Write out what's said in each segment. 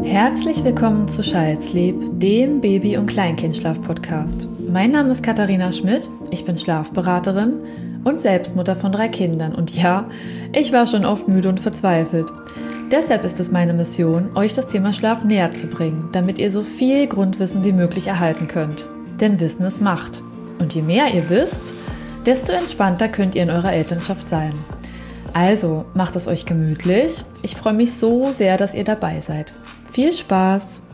Herzlich willkommen zu Child's-Sleep, dem Baby- und Kleinkindschlaf-Podcast. Mein Name ist Katharina Schmidt, ich bin Schlafberaterin und Selbstmutter von 3 Kindern. Und ja, ich war schon oft müde und verzweifelt. Deshalb ist es meine Mission, euch das Thema Schlaf näher zu bringen, damit ihr so viel Grundwissen wie möglich erhalten könnt. Denn Wissen ist Macht. Und je mehr ihr wisst, desto entspannter könnt ihr in eurer Elternschaft sein. Also, macht es euch gemütlich. Ich freue mich so sehr, dass ihr dabei seid. Viel Spaß!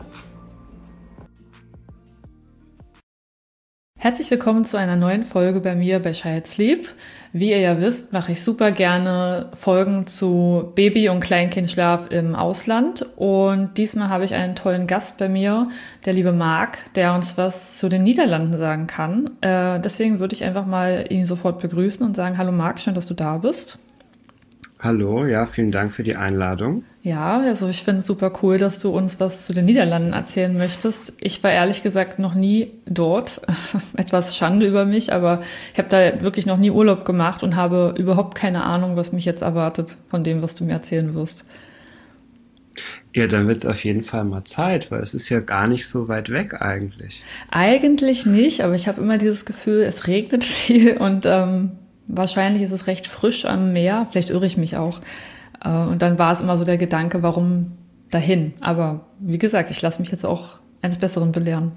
Herzlich willkommen zu einer neuen Folge bei mir bei Child's-Sleep. Wie ihr ja wisst, mache ich super gerne Folgen zu Baby- und Kleinkindschlaf im Ausland. Und diesmal habe ich einen tollen Gast bei mir, der liebe Marc, der uns was zu den Niederlanden sagen kann. Deswegen würde ich einfach mal ihn sofort begrüßen und sagen, hallo Marc, schön, dass du da bist. Hallo, ja, vielen Dank für die Einladung. Ja, also ich finde es super cool, dass du uns was zu den Niederlanden erzählen möchtest. Ich war ehrlich gesagt noch nie dort. Etwas Schande über mich, aber ich habe da wirklich noch nie Urlaub gemacht und habe überhaupt keine Ahnung, was mich jetzt erwartet von dem, was du mir erzählen wirst. Ja, dann wird es auf jeden Fall mal Zeit, weil es ist ja gar nicht so weit weg eigentlich. Eigentlich nicht, aber ich habe immer dieses Gefühl, es regnet viel und wahrscheinlich ist es recht frisch am Meer. Vielleicht irre ich mich auch. Und dann war es immer so der Gedanke, warum dahin? Aber wie gesagt, ich lasse mich jetzt auch eines Besseren belehren.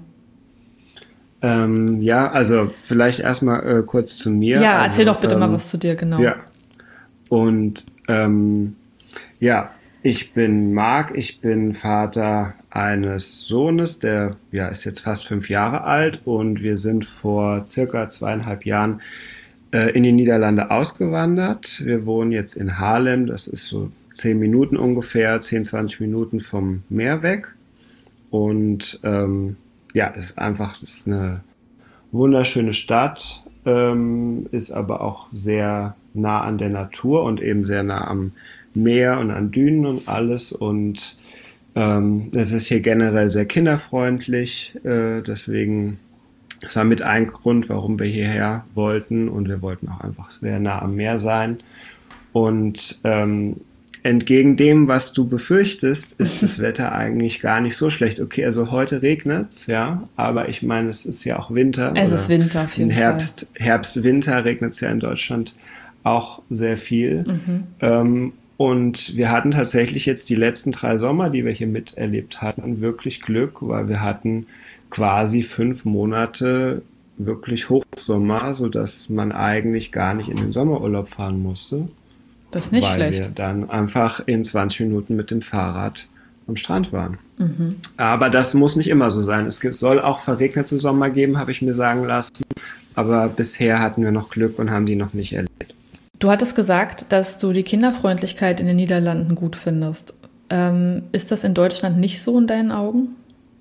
Ja, also vielleicht erstmal kurz zu mir. Ja, erzähl Also doch bitte mal was zu dir, genau. ja, und ja, ich bin Marc, ich bin Vater eines Sohnes, der ja ist jetzt fast 5 Jahre alt und wir sind vor circa 2,5 Jahren in die Niederlande ausgewandert. Wir wohnen jetzt in Haarlem, das ist so 10 Minuten ungefähr, 10, 20 Minuten vom Meer weg. Und ja, es ist eine wunderschöne Stadt, ist aber auch sehr nah an der Natur und eben sehr nah am Meer und an Dünen und alles. Und es ist hier generell sehr kinderfreundlich, deswegen das war mit ein Grund, warum wir hierher wollten und wir wollten auch einfach sehr nah am Meer sein. Und entgegen dem, was du befürchtest, ist das Wetter eigentlich gar nicht so schlecht. Okay, also heute regnet's, ja, aber ich meine, es ist ja auch Winter Es ist oder Winter auf in jeden Fall. Winter regnet's ja in Deutschland auch sehr viel. Und wir hatten tatsächlich jetzt die letzten 3 Sommer, die wir hier miterlebt hatten, wirklich Glück, weil wir hatten quasi 5 Monate wirklich Hochsommer, sodass man eigentlich gar nicht in den Sommerurlaub fahren musste, Das ist nicht weil wir schlecht. dann einfach in 20 Minuten mit dem Fahrrad am Strand waren. Aber das muss nicht immer so sein. Soll auch verregnete Sommer geben, habe ich mir sagen lassen. Aber bisher hatten wir noch Glück und haben die noch nicht erlebt. Du hattest gesagt, dass du die Kinderfreundlichkeit in den Niederlanden gut findest. Ist das in Deutschland nicht so in deinen Augen?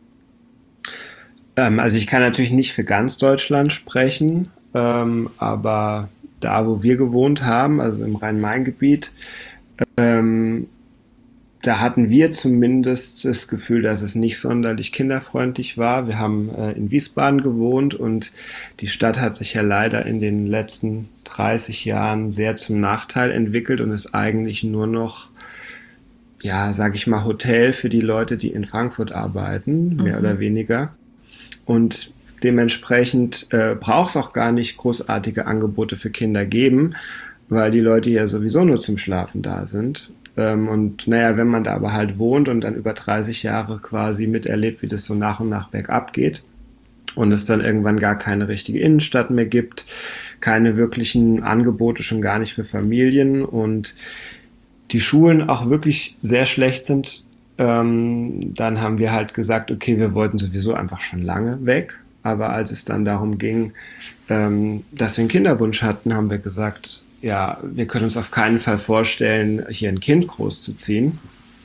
Also ich kann natürlich nicht für ganz Deutschland sprechen, aber da, wo wir gewohnt haben, also im Rhein-Main-Gebiet, ähm, da hatten wir zumindest das Gefühl, dass es nicht sonderlich kinderfreundlich war. Wir haben in Wiesbaden gewohnt und die Stadt hat sich ja leider in den letzten 30 Jahren sehr zum Nachteil entwickelt und ist eigentlich nur noch, ja, sag ich mal, Hotel für die Leute, die in Frankfurt arbeiten, mehr oder weniger. Und dementsprechend braucht es auch gar nicht großartige Angebote für Kinder geben, weil die Leute ja sowieso nur zum Schlafen da sind. Und naja, wenn man da aber halt wohnt und dann über 30 Jahre quasi miterlebt, wie das so nach und nach bergab geht und es dann irgendwann gar keine richtige Innenstadt mehr gibt, keine wirklichen Angebote, schon gar nicht für Familien und die Schulen auch wirklich sehr schlecht sind, dann haben wir halt gesagt, okay, wir wollten sowieso einfach schon lange weg. Aber als es dann darum ging, dass wir einen Kinderwunsch hatten, haben wir gesagt, ja, wir können uns auf keinen Fall vorstellen, hier ein Kind großzuziehen.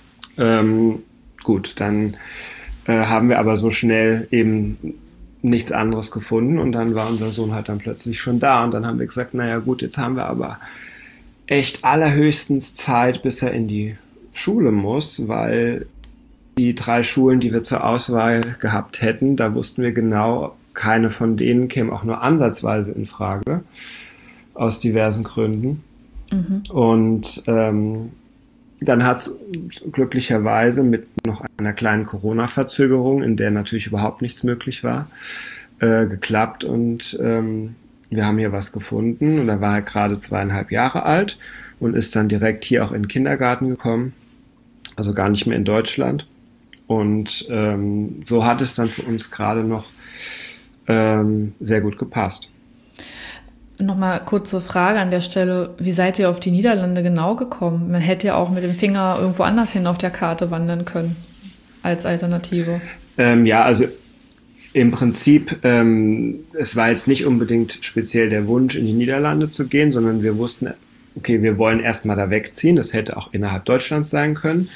Gut, dann haben wir aber so schnell eben nichts anderes gefunden und dann war unser Sohn halt dann plötzlich schon da und dann haben wir gesagt, naja gut, jetzt haben wir aber echt allerhöchstens Zeit, bis er in die Schule muss, weil die 3 Schulen, die wir zur Auswahl gehabt hätten, da wussten wir genau, keine von denen käme auch nur ansatzweise in Frage, aus diversen Gründen. Und Dann hat es glücklicherweise mit noch einer kleinen Corona-Verzögerung, in der natürlich überhaupt nichts möglich war, geklappt und wir haben hier was gefunden und da war er gerade 2,5 Jahre alt und ist dann direkt hier auch in den Kindergarten gekommen, also gar nicht mehr in Deutschland und so hat es dann für uns gerade noch sehr gut gepasst. Nochmal kurze Frage an der Stelle. Wie seid ihr auf die Niederlande genau gekommen? Man hätte ja auch mit dem Finger irgendwo anders hin auf der Karte wandern können als Alternative. Ja, also im Prinzip, es war jetzt nicht unbedingt speziell der Wunsch, in die Niederlande zu gehen, sondern wir wussten, okay, wir wollen erstmal da wegziehen. Das hätte auch innerhalb Deutschlands sein können.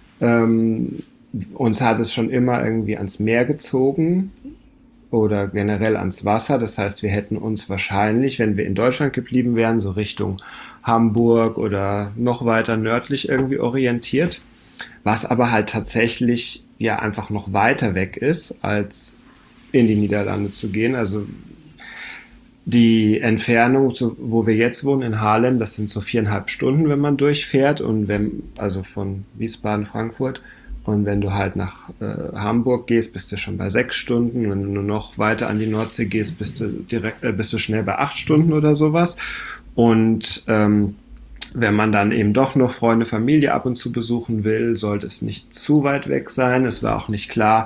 Uns hat es schon immer irgendwie ans Meer gezogen oder generell ans Wasser. Das heißt, wir hätten uns wahrscheinlich, wenn wir in Deutschland geblieben wären, so Richtung Hamburg oder noch weiter nördlich irgendwie orientiert. Was aber halt tatsächlich ja einfach noch weiter weg ist, als in die Niederlande zu gehen. Also die Entfernung, wo wir jetzt wohnen, in Haarlem, das sind so 4,5 Stunden, wenn man durchfährt. Und also von Wiesbaden, Frankfurt. Und wenn du halt nach Hamburg gehst, bist du schon bei 6 Stunden. Wenn du nur noch weiter an die Nordsee gehst, bist du schnell bei 8 Stunden oder sowas. Und wenn man dann eben doch noch Freunde, Familie ab und zu besuchen will, sollte es nicht zu weit weg sein. Es war auch nicht klar,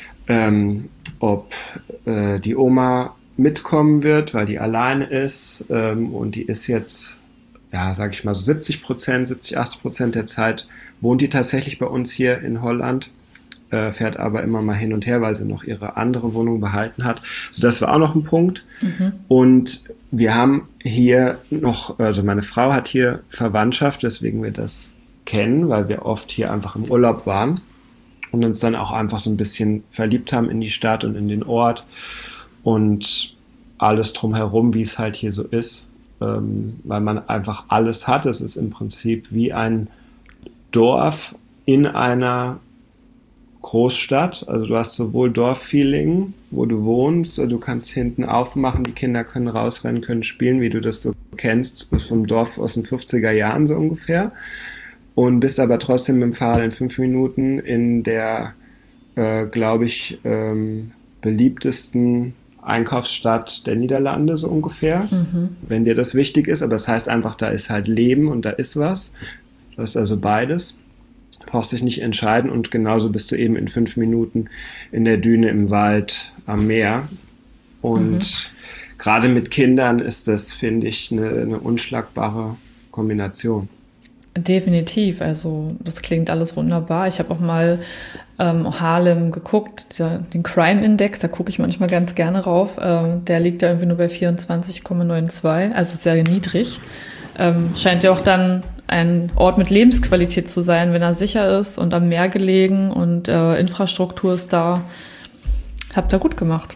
ob die Oma mitkommen wird, weil die alleine ist. Und die ist jetzt, ja, sag ich mal so 70-80% der Zeit wohnt die tatsächlich bei uns hier in Holland, fährt aber immer mal hin und her, weil sie noch ihre andere Wohnung behalten hat. Also das war auch noch ein Punkt. Mhm. Und wir haben hier noch, also meine Frau hat hier Verwandtschaft, weswegen wir das kennen, weil wir oft hier einfach im Urlaub waren und uns dann auch einfach so ein bisschen verliebt haben in die Stadt und in den Ort und alles drumherum, wie es halt hier so ist, weil man einfach alles hat. Es ist im Prinzip wie ein Dorf in einer Großstadt, also du hast sowohl Dorffeeling, wo du wohnst, du kannst hinten aufmachen, die Kinder können rausrennen, können spielen, wie du das so kennst, vom Dorf aus den 50er Jahren so ungefähr, und bist aber trotzdem mit dem Fahrrad in 5 Minuten in der, glaube ich, beliebtesten Einkaufsstadt der Niederlande so ungefähr, wenn dir das wichtig ist, aber das heißt einfach, da ist halt Leben und da ist was. Du hast also beides, brauchst dich nicht entscheiden und genauso bist du eben in 5 Minuten in der Düne im Wald am Meer. Und gerade mit Kindern ist das, finde ich, eine unschlagbare Kombination. Definitiv, also das klingt alles wunderbar. Ich habe auch mal Haarlem geguckt, den Crime Index, da gucke ich manchmal ganz gerne rauf. Der liegt da irgendwie nur bei 24,92, also sehr niedrig. Scheint ja auch dann ein Ort mit Lebensqualität zu sein, wenn er sicher ist und am Meer gelegen und Infrastruktur ist da. Habt ihr gut gemacht.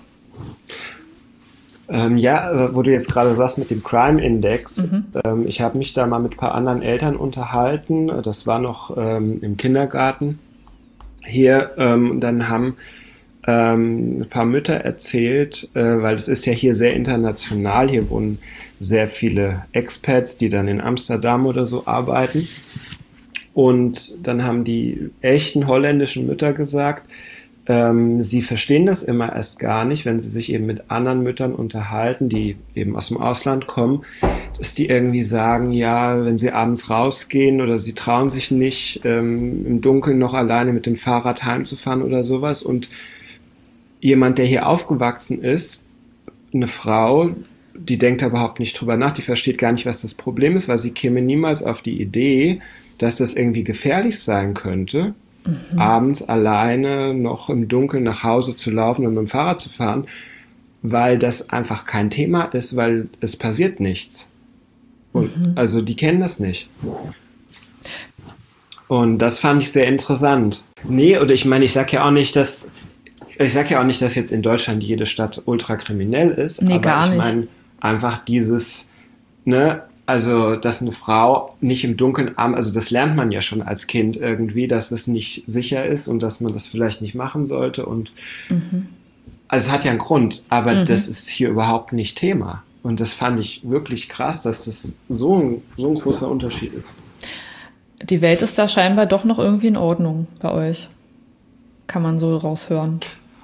Ja, wo du jetzt gerade sagst mit dem Crime Index, ich habe mich da mal mit ein paar anderen Eltern unterhalten, das war noch im Kindergarten hier, dann haben ein paar Mütter erzählt, weil es ist ja hier sehr international, hier wohnen sehr viele Expats, die dann in Amsterdam oder so arbeiten, und dann haben die echten holländischen Mütter gesagt, sie verstehen das immer erst gar nicht, wenn sie sich eben mit anderen Müttern unterhalten, die eben aus dem Ausland kommen, dass die irgendwie sagen, ja, wenn sie abends rausgehen oder sie trauen sich nicht, im Dunkeln noch alleine mit dem Fahrrad heimzufahren oder sowas, und jemand, der hier aufgewachsen ist, eine Frau, die denkt da überhaupt nicht drüber nach, die versteht gar nicht, was das Problem ist, weil sie käme niemals auf die Idee, dass das irgendwie gefährlich sein könnte, abends alleine noch im Dunkeln nach Hause zu laufen und mit dem Fahrrad zu fahren, weil das einfach kein Thema ist, weil es passiert nichts. Und also die kennen das nicht. Und das fand ich sehr interessant. Nee, oder ich meine, ich sag ja auch nicht, dass jetzt in Deutschland jede Stadt ultrakriminell ist, nee, aber gar ich meine einfach dieses, ne, also dass eine Frau nicht im Dunkeln also das lernt man ja schon als Kind irgendwie, dass es nicht sicher ist und dass man das vielleicht nicht machen sollte, und also es hat ja einen Grund, aber das ist hier überhaupt nicht Thema, und das fand ich wirklich krass, dass das so ein großer Unterschied ist. die Welt ist da scheinbar doch noch irgendwie in Ordnung bei euch. Kann man so raushören.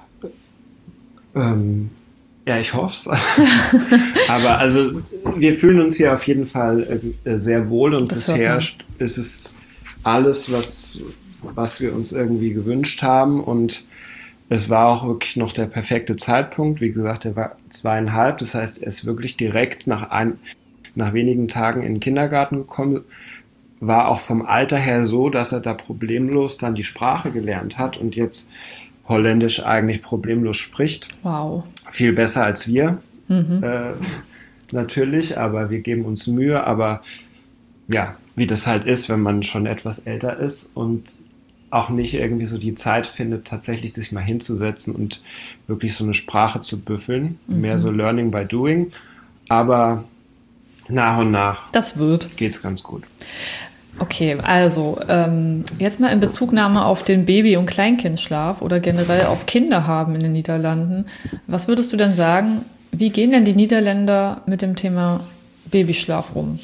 Ja, ich hoffe es. Aber also wir fühlen uns hier auf jeden Fall sehr wohl und Das bisher hört ist es alles, was wir uns irgendwie gewünscht haben, und es war auch wirklich noch der perfekte Zeitpunkt. Wie gesagt, er war 2,5, das heißt, er ist wirklich direkt nach wenigen Tagen in den Kindergarten gekommen, war auch vom Alter her so, dass er da problemlos dann die Sprache gelernt hat und jetzt Holländisch eigentlich problemlos spricht. Wow. Viel besser als wir, natürlich, aber wir geben uns Mühe. Aber ja, wie das halt ist, wenn man schon etwas älter ist und auch nicht irgendwie so die Zeit findet, tatsächlich sich mal hinzusetzen und wirklich so eine Sprache zu büffeln. Mehr so Learning by Doing. Aber nach und nach geht's ganz gut. Okay, also jetzt mal in Bezugnahme auf den Baby- und Kleinkindschlaf oder generell auf Kinder haben in den Niederlanden. Was würdest du denn sagen, wie gehen denn die Niederländer mit dem Thema Babyschlaf um?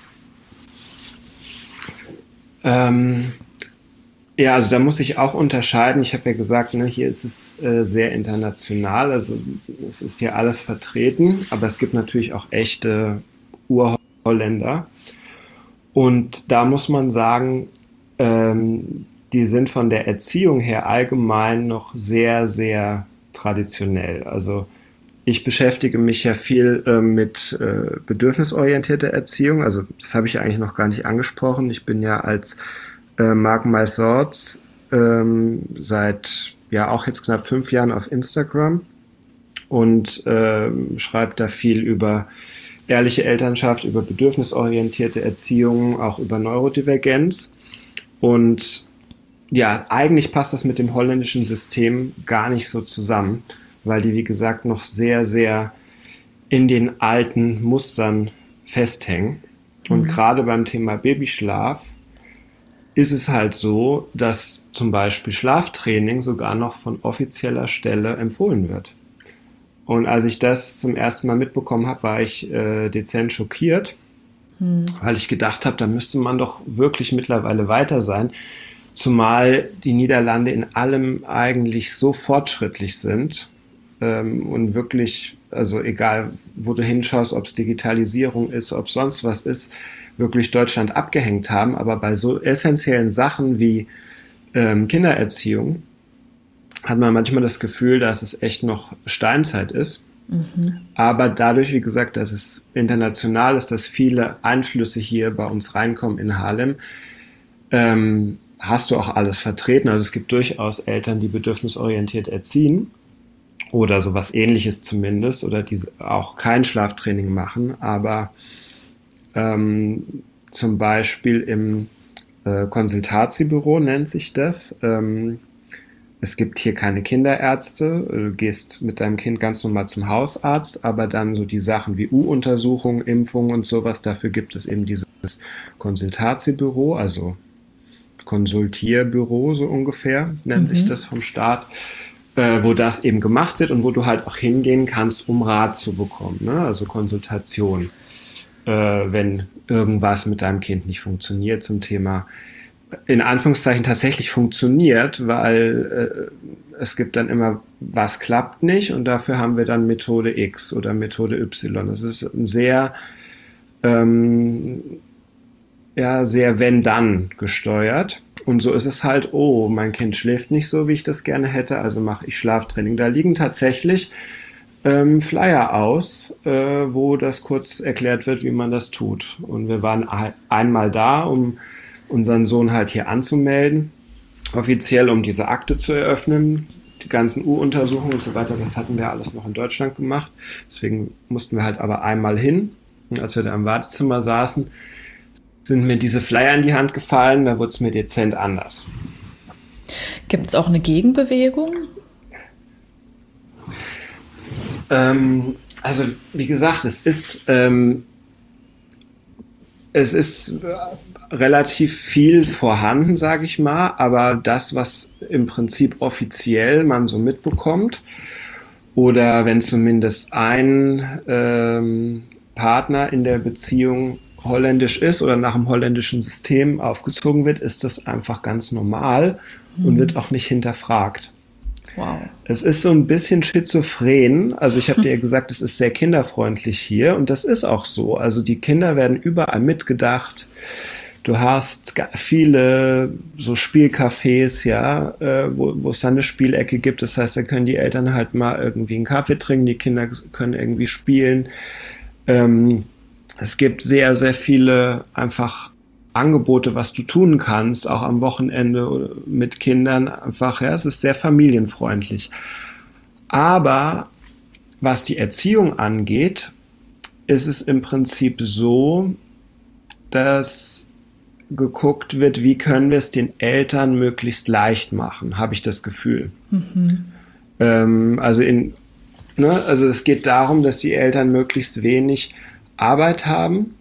Ja, also da muss ich auch unterscheiden. Ich habe ja gesagt, ne, hier ist es sehr international, also es ist hier alles vertreten, aber es gibt natürlich auch echte Urholländer. Und da muss man sagen, die sind von der Erziehung her allgemein noch sehr, sehr traditionell. Also ich beschäftige mich ja viel mit bedürfnisorientierter Erziehung. Also das habe ich ja eigentlich noch gar nicht angesprochen. Ich bin ja als Mark My Thoughts seit ja auch jetzt knapp 5 Jahren auf Instagram und schreibe da viel über ehrliche Elternschaft, über bedürfnisorientierte Erziehung, auch über Neurodivergenz. Und ja, eigentlich passt das mit dem holländischen System gar nicht so zusammen, weil die, wie gesagt, noch sehr, sehr in den alten Mustern festhängen. Und gerade beim Thema Babyschlaf ist es halt so, dass zum Beispiel Schlaftraining sogar noch von offizieller Stelle empfohlen wird. Und als ich das zum ersten Mal mitbekommen habe, war ich dezent schockiert, weil ich gedacht habe, da müsste man doch wirklich mittlerweile weiter sein. Zumal die Niederlande in allem eigentlich so fortschrittlich sind und wirklich, also egal wo du hinschaust, ob es Digitalisierung ist, ob sonst was ist, wirklich Deutschland abgehängt haben. Aber bei so essentiellen Sachen wie Kindererziehung hat man manchmal das Gefühl, dass es echt noch Steinzeit ist. Aber dadurch, wie gesagt, dass es international ist, dass viele Einflüsse hier bei uns reinkommen in Haarlem, hast du auch alles vertreten. Also es gibt durchaus Eltern, die bedürfnisorientiert erziehen oder sowas Ähnliches zumindest oder die auch kein Schlaftraining machen, aber zum Beispiel im Konsultatiebüro nennt sich das. Es gibt hier keine Kinderärzte. Du gehst mit deinem Kind ganz normal zum Hausarzt, aber dann so die Sachen wie U-Untersuchungen, Impfungen und sowas, dafür gibt es eben dieses Konsultatiebüro, also Konsultierbüro so ungefähr, nennt sich das vom Staat, wo das eben gemacht wird und wo du halt auch hingehen kannst, um Rat zu bekommen, ne? Also Konsultation, wenn irgendwas mit deinem Kind nicht funktioniert zum Thema in Anführungszeichen tatsächlich funktioniert, weil es gibt dann immer, was klappt nicht und dafür haben wir dann Methode X oder Methode Y. Das ist ein sehr, sehr wenn-dann gesteuert. Und so ist es halt, oh, mein Kind schläft nicht so, wie ich das gerne hätte, also mache ich Schlaftraining. Da liegen tatsächlich Flyer aus, wo das kurz erklärt wird, wie man das tut. Und wir waren einmal da, um unseren Sohn halt hier anzumelden, offiziell, um diese Akte zu eröffnen. Die ganzen U-Untersuchungen und so weiter, das hatten wir alles noch in Deutschland gemacht. Deswegen mussten wir halt aber einmal hin. Und als wir da im Wartezimmer saßen, sind mir diese Flyer in die Hand gefallen, da wurde es mir dezent anders. Gibt es auch eine Gegenbewegung? Also wie gesagt, es ist relativ viel vorhanden, sage ich mal, aber das, was im Prinzip offiziell man so mitbekommt oder wenn zumindest ein Partner in der Beziehung holländisch ist oder nach dem holländischen System aufgezogen wird, ist das einfach ganz normal und wird auch nicht hinterfragt. Wow. Es ist so ein bisschen schizophren. Also ich habe dir ja gesagt, es ist sehr kinderfreundlich hier und das ist auch so. Also die Kinder werden überall mitgedacht. Du hast viele so Spielcafés, ja, wo es dann eine Spielecke gibt. Das heißt, da können die Eltern halt mal irgendwie einen Kaffee trinken, die Kinder können irgendwie spielen. Es gibt sehr, sehr viele einfach Angebote, was du tun kannst, auch am Wochenende mit Kindern. Einfach, ja, es ist sehr familienfreundlich. Aber was die Erziehung angeht, ist es im Prinzip so, dass geguckt wird, wie können wir es den Eltern möglichst leicht machen, habe ich das Gefühl. Also es geht darum, dass die Eltern möglichst wenig Arbeit haben.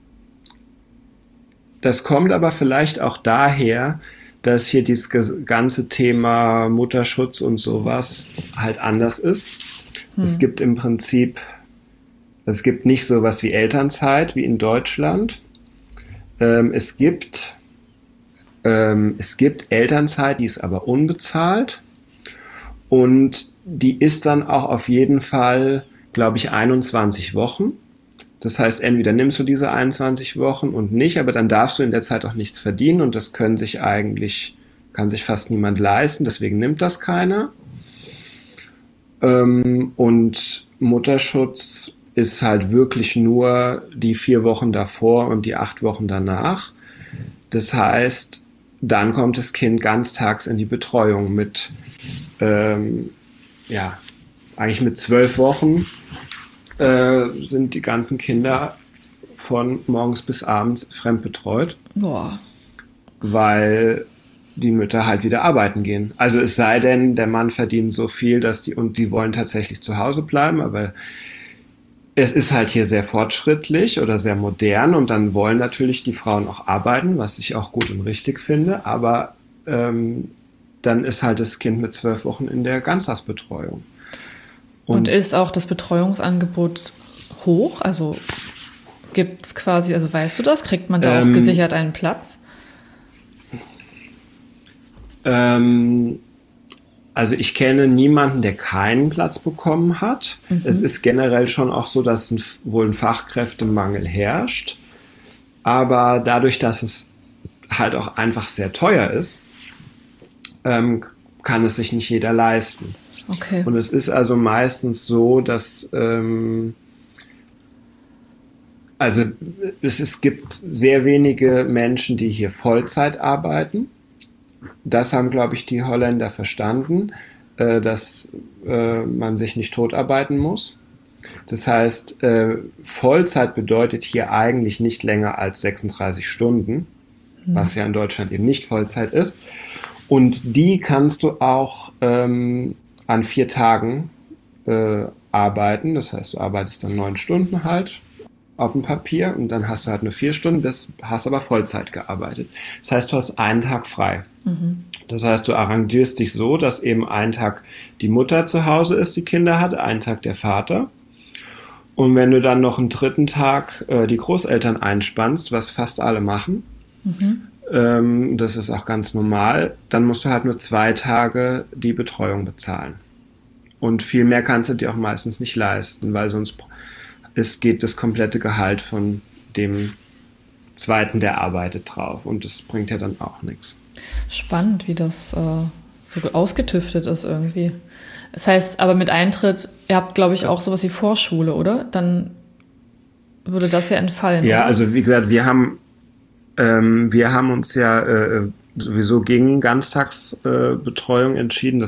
Das kommt aber vielleicht auch daher, dass hier dieses ganze Thema Mutterschutz und sowas halt anders ist. Es gibt im Prinzip, es gibt nicht sowas wie Elternzeit wie in Deutschland. Es gibt Elternzeit, die ist aber unbezahlt und die ist dann auch auf jeden Fall, glaube ich, 21 Wochen. Das heißt, entweder nimmst du diese 21 Wochen und nicht, aber dann darfst du in der Zeit auch nichts verdienen und das kann sich fast niemand leisten, deswegen nimmt das keiner. Und Mutterschutz ist halt wirklich nur die 4 Wochen davor und die 8 Wochen danach. Das heißt, dann kommt das Kind ganztags in die Betreuung mit, eigentlich mit 12 Wochen sind die ganzen Kinder von morgens bis abends fremdbetreut. Boah. Weil die Mütter halt wieder arbeiten gehen. Also es sei denn, der Mann verdient so viel, die wollen tatsächlich zu Hause bleiben, aber es ist halt hier sehr fortschrittlich oder sehr modern und dann wollen natürlich die Frauen auch arbeiten, was ich auch gut und richtig finde, aber dann ist halt das Kind mit 12 Wochen in der Ganztagsbetreuung. Und ist auch das Betreuungsangebot hoch? Also gibt es quasi, also weißt du das? Kriegt man da auch gesichert einen Platz? Also ich kenne niemanden, der keinen Platz bekommen hat. Es ist generell schon auch so, dass wohl ein Fachkräftemangel herrscht. Aber dadurch, dass es halt auch einfach sehr teuer ist, kann es sich nicht jeder leisten. Okay. Und es ist also meistens so, dass es gibt sehr wenige Menschen, die hier Vollzeit arbeiten. Das haben, glaube ich, die Holländer verstanden, dass man sich nicht totarbeiten muss. Das heißt, Vollzeit bedeutet hier eigentlich nicht länger als 36 Stunden, was ja in Deutschland eben nicht Vollzeit ist. Und die kannst du auch an 4 Tagen arbeiten. Das heißt, du arbeitest dann 9 Stunden halt auf dem Papier und dann hast du halt nur 4 Stunden, hast aber Vollzeit gearbeitet. Das heißt, du hast einen Tag frei. Das heißt, du arrangierst dich so, dass eben einen Tag die Mutter zu Hause ist, die Kinder hat, einen Tag der Vater. Und wenn du dann noch einen 3. Tag die Großeltern einspannst, was fast alle machen, das ist auch ganz normal, dann musst du halt nur 2 Tage die Betreuung bezahlen. Und viel mehr kannst du dir auch meistens nicht leisten, weil sonst geht das komplette Gehalt von dem Zweiten, der arbeitet, drauf. Und das bringt ja dann auch nichts. Spannend, wie das so ausgetüftet ist irgendwie. Das heißt, aber mit Eintritt, ihr habt, glaube ich, auch sowas wie Vorschule, oder? Dann würde das ja entfallen. Ja, oder? Also wie gesagt, wir haben uns ja sowieso gegen Ganztagsbetreuung entschieden.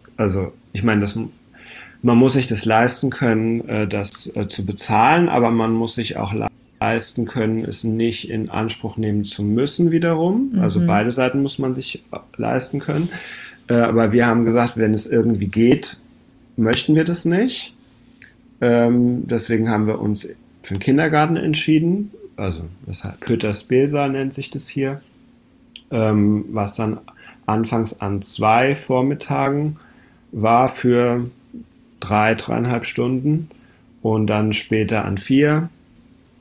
Man muss sich das leisten können, das zu bezahlen, aber man muss sich auch leisten können, es nicht in Anspruch nehmen zu müssen wiederum. Also beide Seiten muss man sich leisten können. Aber wir haben gesagt, wenn es irgendwie geht, möchten wir das nicht. Deswegen haben wir uns für den Kindergarten entschieden. Also das heißt Püttersbesa nennt sich das hier. Was dann anfangs an 2 Vormittagen war für 3,5 Stunden und dann später an 4.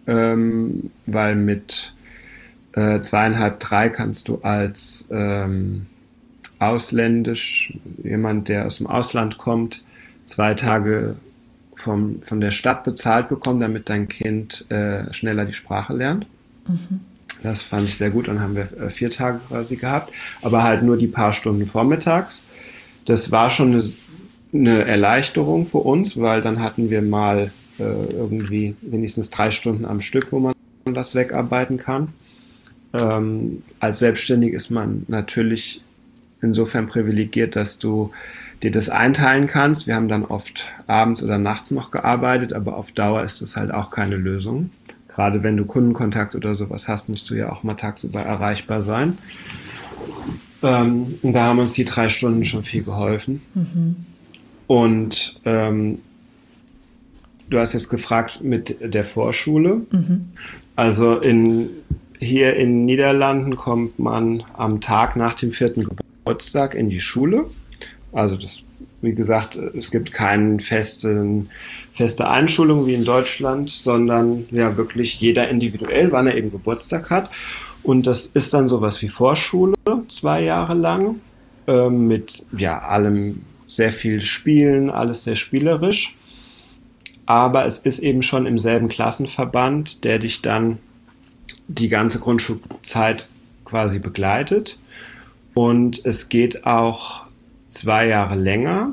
weil mit 2,5, 3 kannst du als ausländisch, jemand, der aus dem Ausland kommt, 2 Tage von der Stadt bezahlt bekommen, damit dein Kind schneller die Sprache lernt. Das fand ich sehr gut. Dann haben wir 4 Tage quasi gehabt, aber halt nur die paar Stunden vormittags. Das war schon eine Erleichterung für uns, weil dann hatten wir mal irgendwie wenigstens 3 Stunden am Stück, wo man was wegarbeiten kann. Als Selbstständig ist man natürlich insofern privilegiert, dass du dir das einteilen kannst. Wir haben dann oft abends oder nachts noch gearbeitet, aber auf Dauer ist das halt auch keine Lösung. Gerade wenn du Kundenkontakt oder sowas hast, musst du ja auch mal tagsüber erreichbar sein. Und da haben uns die 3 Stunden schon viel geholfen. Und du hast jetzt gefragt mit der Vorschule. Also hier in den Niederlanden kommt man am Tag nach dem 4. Geburtstag in die Schule. Also das, wie gesagt, es gibt keine feste Einschulung wie in Deutschland, sondern ja wirklich jeder individuell, wann er eben Geburtstag hat. Und das ist dann sowas wie Vorschule, 2 Jahre lang, mit ja allem sehr viel Spielen, alles sehr spielerisch. Aber es ist eben schon im selben Klassenverband, der dich dann die ganze Grundschulzeit quasi begleitet. Und es geht auch 2 Jahre länger.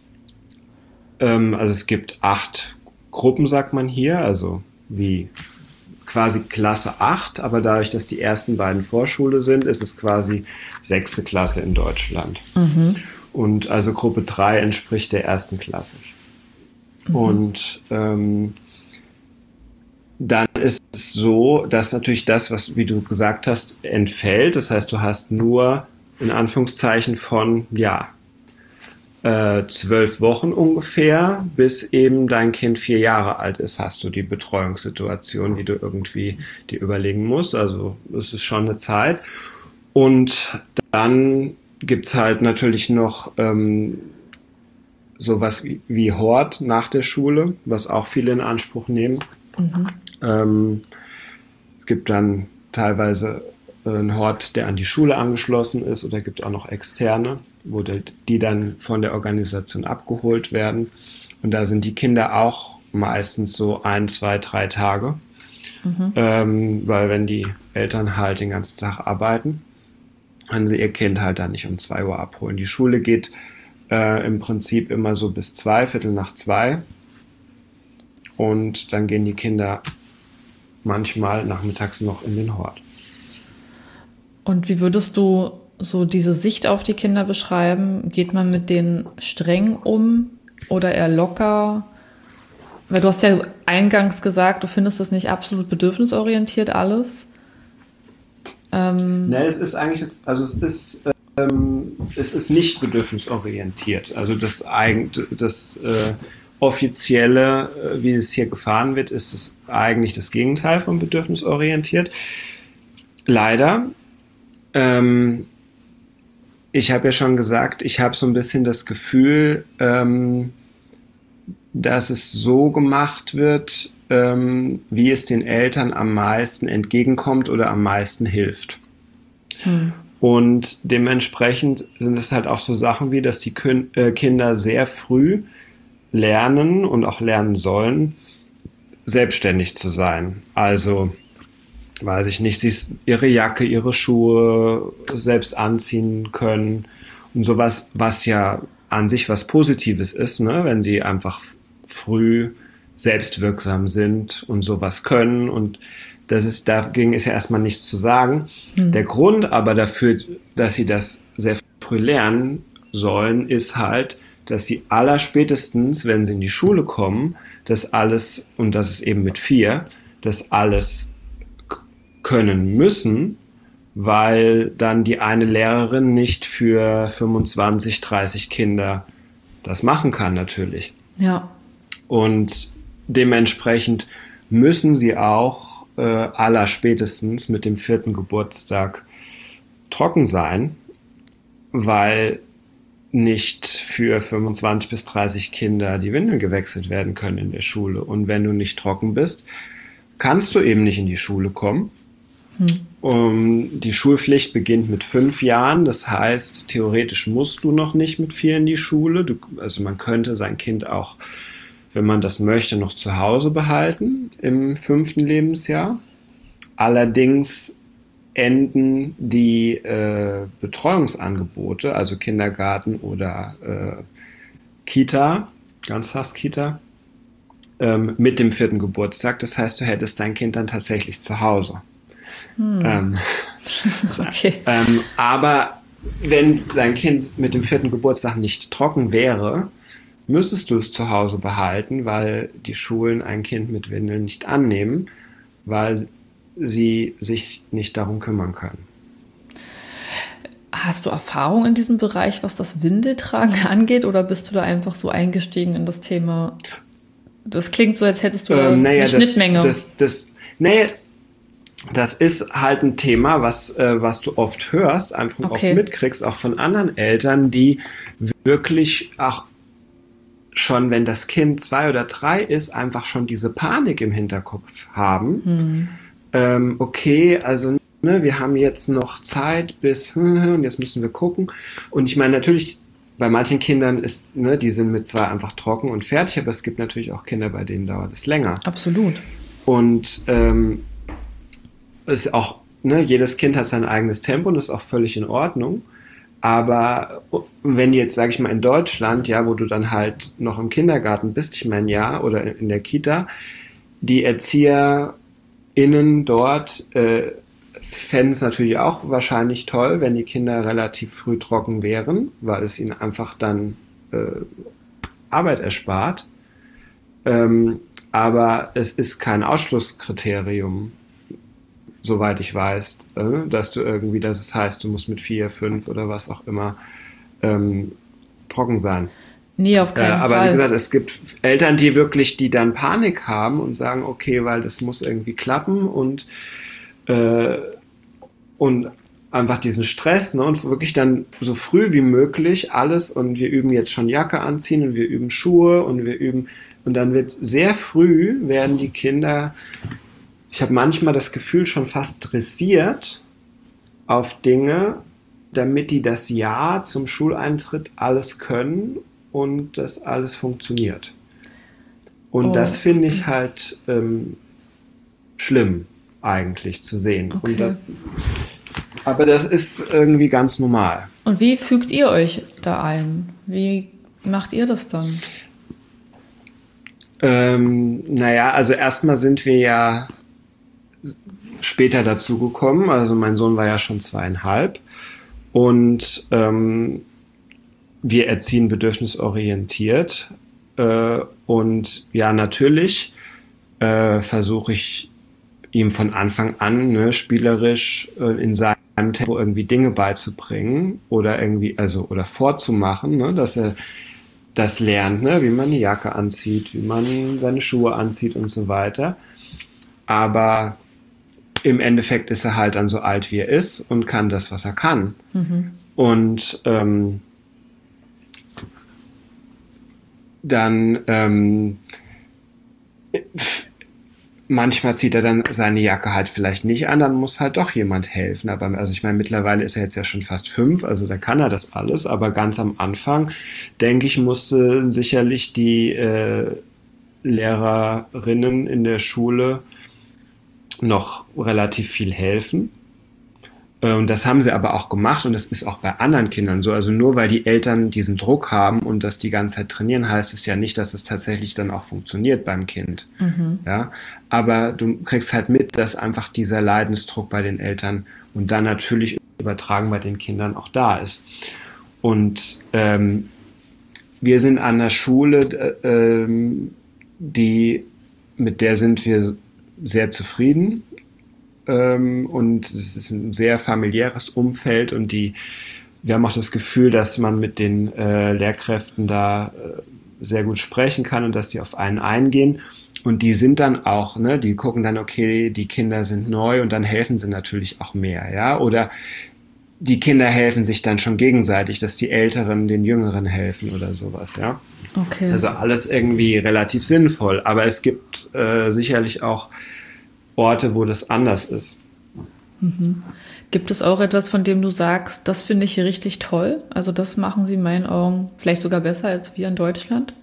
Also es gibt 8 Gruppen, sagt man hier, also wie quasi Klasse 8, aber dadurch, dass die ersten beiden Vorschule sind, ist es quasi 6. Klasse in Deutschland. Und also Gruppe 3 entspricht der 1. Klasse. Und dann ist es so, dass natürlich das, was, wie du gesagt hast, entfällt. Das heißt, du hast nur in Anführungszeichen von, 12 Wochen ungefähr, bis eben dein Kind 4 Jahre alt ist, hast du die Betreuungssituation, die du irgendwie dir überlegen musst. Also es ist schon eine Zeit. Und dann gibt's halt natürlich noch sowas wie Hort nach der Schule, was auch viele in Anspruch nehmen. Es gibt dann teilweise ein Hort, der an die Schule angeschlossen ist, oder gibt auch noch externe, wo die dann von der Organisation abgeholt werden. Und da sind die Kinder auch meistens so 1, 2, 3 Tage, weil wenn die Eltern halt den ganzen Tag arbeiten, können sie ihr Kind halt dann nicht um 2 Uhr abholen. Die Schule geht im Prinzip immer so bis 2, Viertel nach 2. Und dann gehen die Kinder manchmal nachmittags noch in den Hort. Und wie würdest du so diese Sicht auf die Kinder beschreiben? Geht man mit denen streng um oder eher locker? Weil du hast ja eingangs gesagt, du findest es nicht absolut bedürfnisorientiert alles. Ne, es ist eigentlich, es ist nicht bedürfnisorientiert. Also das Offizielle, wie es hier gefahren wird, ist es eigentlich das Gegenteil von bedürfnisorientiert. Leider. Ich habe ja schon gesagt, ich habe so ein bisschen das Gefühl, dass es so gemacht wird, wie es den Eltern am meisten entgegenkommt oder am meisten hilft. Und dementsprechend sind es halt auch so Sachen wie, dass die Kinder sehr früh lernen und auch lernen sollen, selbstständig zu sein. Also, weiß ich nicht, sie ihre Jacke, ihre Schuhe selbst anziehen können und sowas, was ja an sich was Positives ist, ne? Wenn sie einfach früh selbstwirksam sind und sowas können, und dagegen ist ja erstmal nichts zu sagen. Der Grund aber dafür, dass sie das sehr früh lernen sollen, ist halt, dass sie allerspätestens, wenn sie in die Schule kommen, das alles, und das ist eben mit 4, das alles können müssen, weil dann die eine Lehrerin nicht für 25, 30 Kinder das machen kann natürlich. Ja. Und dementsprechend müssen sie auch allerspätestens mit dem 4. Geburtstag trocken sein, weil nicht für 25 bis 30 Kinder die Windeln gewechselt werden können in der Schule. Und wenn du nicht trocken bist, kannst du eben nicht in die Schule kommen. Die Schulpflicht beginnt mit 5 Jahren, das heißt, theoretisch musst du noch nicht mit 4 in die Schule. Also man könnte sein Kind auch, wenn man das möchte, noch zu Hause behalten im 5. Lebensjahr. Allerdings enden die Betreuungsangebote, also Kindergarten oder Kita, Ganztagskita, mit dem 4. Geburtstag. Das heißt, du hättest dein Kind dann tatsächlich zu Hause. Okay. Aber wenn dein Kind mit dem 4. Geburtstag nicht trocken wäre, müsstest du es zu Hause behalten, weil die Schulen ein Kind mit Windeln nicht annehmen, weil sie sich nicht darum kümmern können. Hast du Erfahrung in diesem Bereich, was das Windeltragen angeht, oder bist du da einfach so eingestiegen in das Thema? Das klingt so, als hättest du eine Schnittmenge. Das ist halt ein Thema, was du oft hörst, einfach oft mitkriegst, auch von anderen Eltern, die wirklich auch schon, wenn das Kind 2 oder 3 ist, einfach schon diese Panik im Hinterkopf haben. Okay, also wir haben jetzt noch Zeit bis und jetzt müssen wir gucken. Und ich meine, natürlich, bei manchen Kindern ist, die sind mit 2 einfach trocken und fertig, aber es gibt natürlich auch Kinder, bei denen dauert es länger. Absolut. Und ist auch, jedes Kind hat sein eigenes Tempo und ist auch völlig in Ordnung. Aber wenn jetzt, sage ich mal, in Deutschland, ja, wo du dann halt noch im Kindergarten bist, ich meine, ja, oder in der Kita, die ErzieherInnen dort fänden es natürlich auch wahrscheinlich toll, wenn die Kinder relativ früh trocken wären, weil es ihnen einfach dann Arbeit erspart. Aber es ist kein Ausschlusskriterium, soweit ich weiß, dass es heißt, du musst mit 4, 5 oder was auch immer trocken sein. Nee, auf keinen Fall. Aber wie gesagt, es gibt Eltern, die dann Panik haben und sagen, okay, weil das muss irgendwie klappen und einfach diesen Stress, und wirklich dann so früh wie möglich alles, und wir üben jetzt schon Jacke anziehen und wir üben Schuhe und dann wird sehr früh werden die Kinder, ich habe manchmal das Gefühl, schon fast dressiert auf Dinge, damit die das Jahr zum Schuleintritt alles können und das alles funktioniert. Und das finde ich halt schlimm eigentlich zu sehen. Okay. Aber das ist irgendwie ganz normal. Und wie fügt ihr euch da ein? Wie macht ihr das dann? Also erstmal sind wir ja später dazu gekommen. Also mein Sohn war ja schon 2,5 und wir erziehen bedürfnisorientiert. Und ja, natürlich versuche ich ihm von Anfang an spielerisch in seinem Tempo irgendwie Dinge beizubringen oder oder vorzumachen, dass er das lernt, wie man eine Jacke anzieht, wie man seine Schuhe anzieht und so weiter. Aber im Endeffekt ist er halt dann so alt, wie er ist und kann das, was er kann. Und dann manchmal zieht er dann seine Jacke halt vielleicht nicht an, dann muss halt doch jemand helfen. Aber ich meine, mittlerweile ist er jetzt ja schon fast 5, also da kann er das alles. Aber ganz am Anfang, denke ich, musste sicherlich die Lehrerinnen in der Schule noch relativ viel helfen. Und das haben sie aber auch gemacht und das ist auch bei anderen Kindern so. Also nur weil die Eltern diesen Druck haben und das die ganze Zeit trainieren, heißt es ja nicht, dass es tatsächlich dann auch funktioniert beim Kind. Ja? Aber du kriegst halt mit, dass einfach dieser Leidensdruck bei den Eltern und dann natürlich übertragen bei den Kindern auch da ist. Und wir sind an der Schule, mit der sind wir sehr zufrieden. Und es ist ein sehr familiäres Umfeld und wir haben auch das Gefühl, dass man mit den Lehrkräften da sehr gut sprechen kann und dass die auf einen eingehen. Und die sind dann auch, die gucken dann, okay, die Kinder sind neu und dann helfen sie natürlich auch mehr, ja. Oder die Kinder helfen sich dann schon gegenseitig, dass die Älteren den Jüngeren helfen oder sowas, ja. Okay. Also alles irgendwie relativ sinnvoll. Aber es gibt sicherlich auch Orte, wo das anders ist. Gibt es auch etwas, von dem du sagst, das finde ich hier richtig toll? Also das machen sie in meinen Augen vielleicht sogar besser als wir in Deutschland?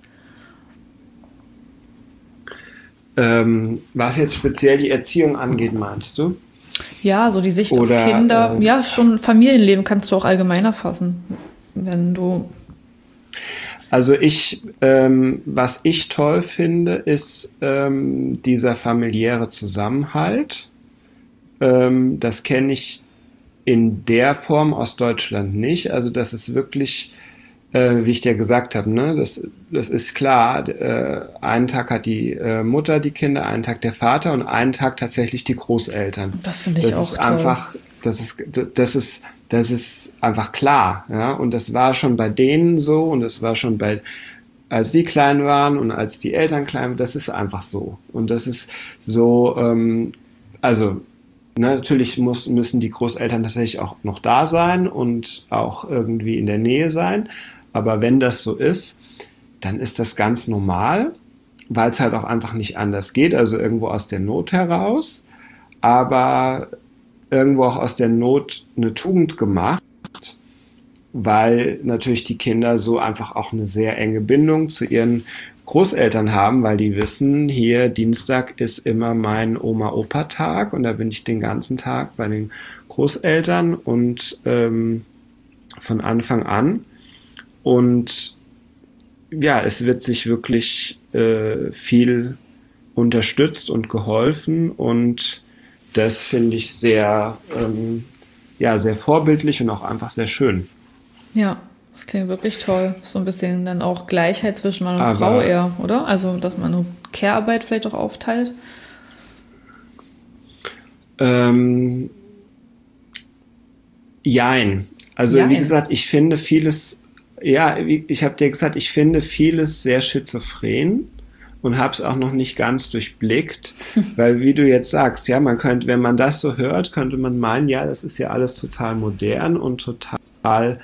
Was jetzt speziell die Erziehung angeht, meinst du? Ja, so die Sicht auf Oder Kinder. Ja, schon Familienleben kannst du auch allgemeiner fassen, wenn du... also was ich toll finde, ist dieser familiäre Zusammenhalt. Das kenne ich in der Form aus Deutschland nicht. Also das ist wirklich, wie ich dir gesagt habe, ne, das ist klar. Einen Tag hat die Mutter die Kinder, einen Tag der Vater und einen Tag tatsächlich die Großeltern. Das finde ich Das auch ist toll. einfach, das ist einfach klar, ja. Und das war schon bei denen so und das war schon als sie klein waren und als die Eltern klein waren. Das ist einfach so. Und das ist so, also natürlich müssen die Großeltern tatsächlich auch noch da sein und auch irgendwie in der Nähe sein. Aber wenn das so ist, dann ist das ganz normal, weil es halt auch einfach nicht anders geht. Also irgendwo aus der Not heraus, aber irgendwo auch aus der Not eine Tugend gemacht, weil natürlich die Kinder so einfach auch eine sehr enge Bindung zu ihren Großeltern haben, weil die wissen, hier Dienstag ist immer mein Oma-Opa-Tag und da bin ich den ganzen Tag bei den Großeltern und von Anfang an. Und ja, es wird sich wirklich viel unterstützt und geholfen und das finde ich sehr, sehr vorbildlich und auch einfach sehr schön. Ja, das klingt wirklich toll. So ein bisschen dann auch Gleichheit zwischen Mann und Aber Frau eher, oder? Also, dass man eine Care-Arbeit vielleicht auch aufteilt. jein. Also wie Jein. gesagt, ich finde vieles, ich habe dir gesagt, ich finde vieles sehr schizophren und habe es auch noch nicht ganz durchblickt, weil wie du jetzt sagst, ja, man könnte, wenn man das so hört, könnte man meinen, ja, das ist ja alles total modern und total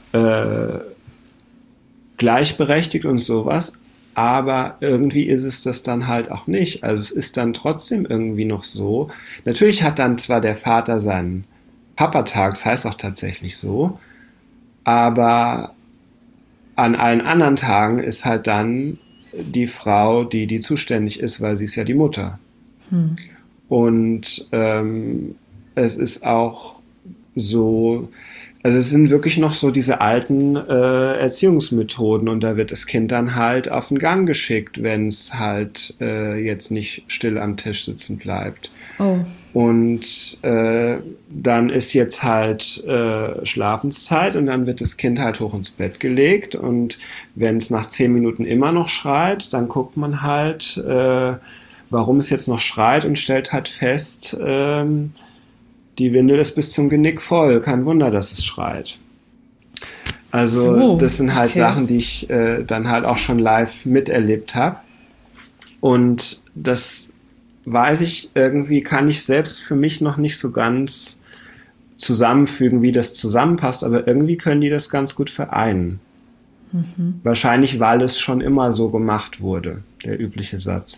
gleichberechtigt und sowas, aber irgendwie ist es das dann halt auch nicht. Also es ist dann trotzdem irgendwie noch so. Natürlich hat dann zwar der Vater seinen Papatag, das heißt auch tatsächlich so, aber an allen anderen Tagen ist halt dann die Frau, die zuständig ist, weil sie ist ja die Mutter. Und es ist auch so, also es sind wirklich noch so diese alten Erziehungsmethoden und da wird das Kind dann halt auf den Gang geschickt, wenn es halt jetzt nicht still am Tisch sitzen bleibt. Oh, Und dann ist jetzt halt Schlafenszeit und dann wird das Kind halt hoch ins Bett gelegt und wenn es nach 10 Minuten immer noch schreit, dann guckt man halt, warum es jetzt noch schreit und stellt halt fest, die Windel ist bis zum Genick voll. Kein Wunder, dass es schreit. Also das sind halt okay. Sachen, die ich dann halt auch schon live miterlebt habe. Und das weiß ich irgendwie, kann ich selbst für mich noch nicht so ganz zusammenfügen, wie das zusammenpasst, aber irgendwie können die das ganz gut vereinen. Wahrscheinlich, weil es schon immer so gemacht wurde, der übliche Satz.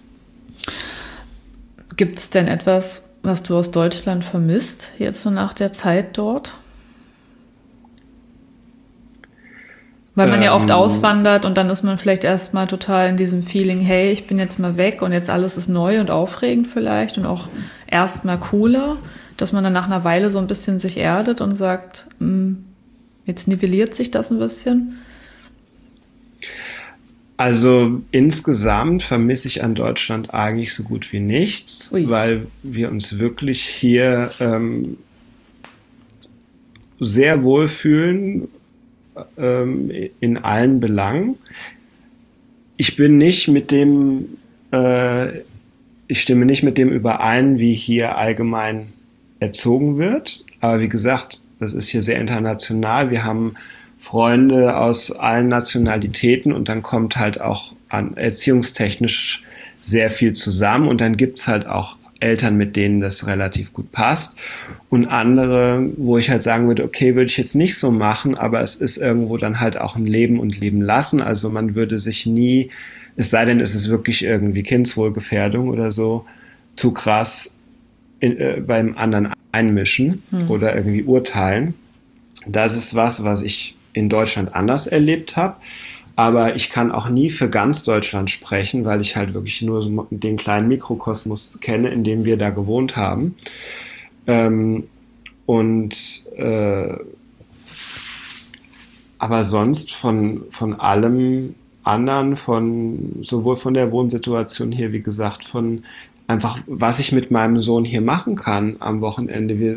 Gibt es denn etwas, was du aus Deutschland vermisst, jetzt so nach der Zeit dort? Weil man ja oft auswandert und dann ist man vielleicht erstmal total in diesem Feeling, hey, ich bin jetzt mal weg und jetzt alles ist neu und aufregend vielleicht und auch erstmal cooler, dass man dann nach einer Weile so ein bisschen sich erdet und sagt, jetzt nivelliert sich das ein bisschen. Also insgesamt vermisse ich an Deutschland eigentlich so gut wie nichts, Ui. weil wir uns wirklich hier sehr wohl fühlen in allen Belangen. Ich bin nicht mit dem, ich stimme nicht mit dem überein, wie hier allgemein erzogen wird. Aber wie gesagt, das ist hier sehr international. Wir haben Freunde aus allen Nationalitäten und dann kommt halt auch erziehungstechnisch sehr viel zusammen und dann gibt's halt auch Eltern, mit denen das relativ gut passt und andere, wo ich halt sagen würde, okay, würde ich jetzt nicht so machen, aber es ist irgendwo dann halt auch ein Leben und Leben lassen, also man würde sich nie, es sei denn, es ist wirklich irgendwie Kindswohlgefährdung oder so, zu krass beim anderen einmischen oder irgendwie urteilen. Das ist was ich in Deutschland anders erlebt habe. Aber ich kann auch nie für ganz Deutschland sprechen, weil ich halt wirklich nur so den kleinen Mikrokosmos kenne, in dem wir da gewohnt haben. Aber sonst von allem anderen, sowohl von der Wohnsituation hier, wie gesagt, von einfach, was ich mit meinem Sohn hier machen kann am Wochenende.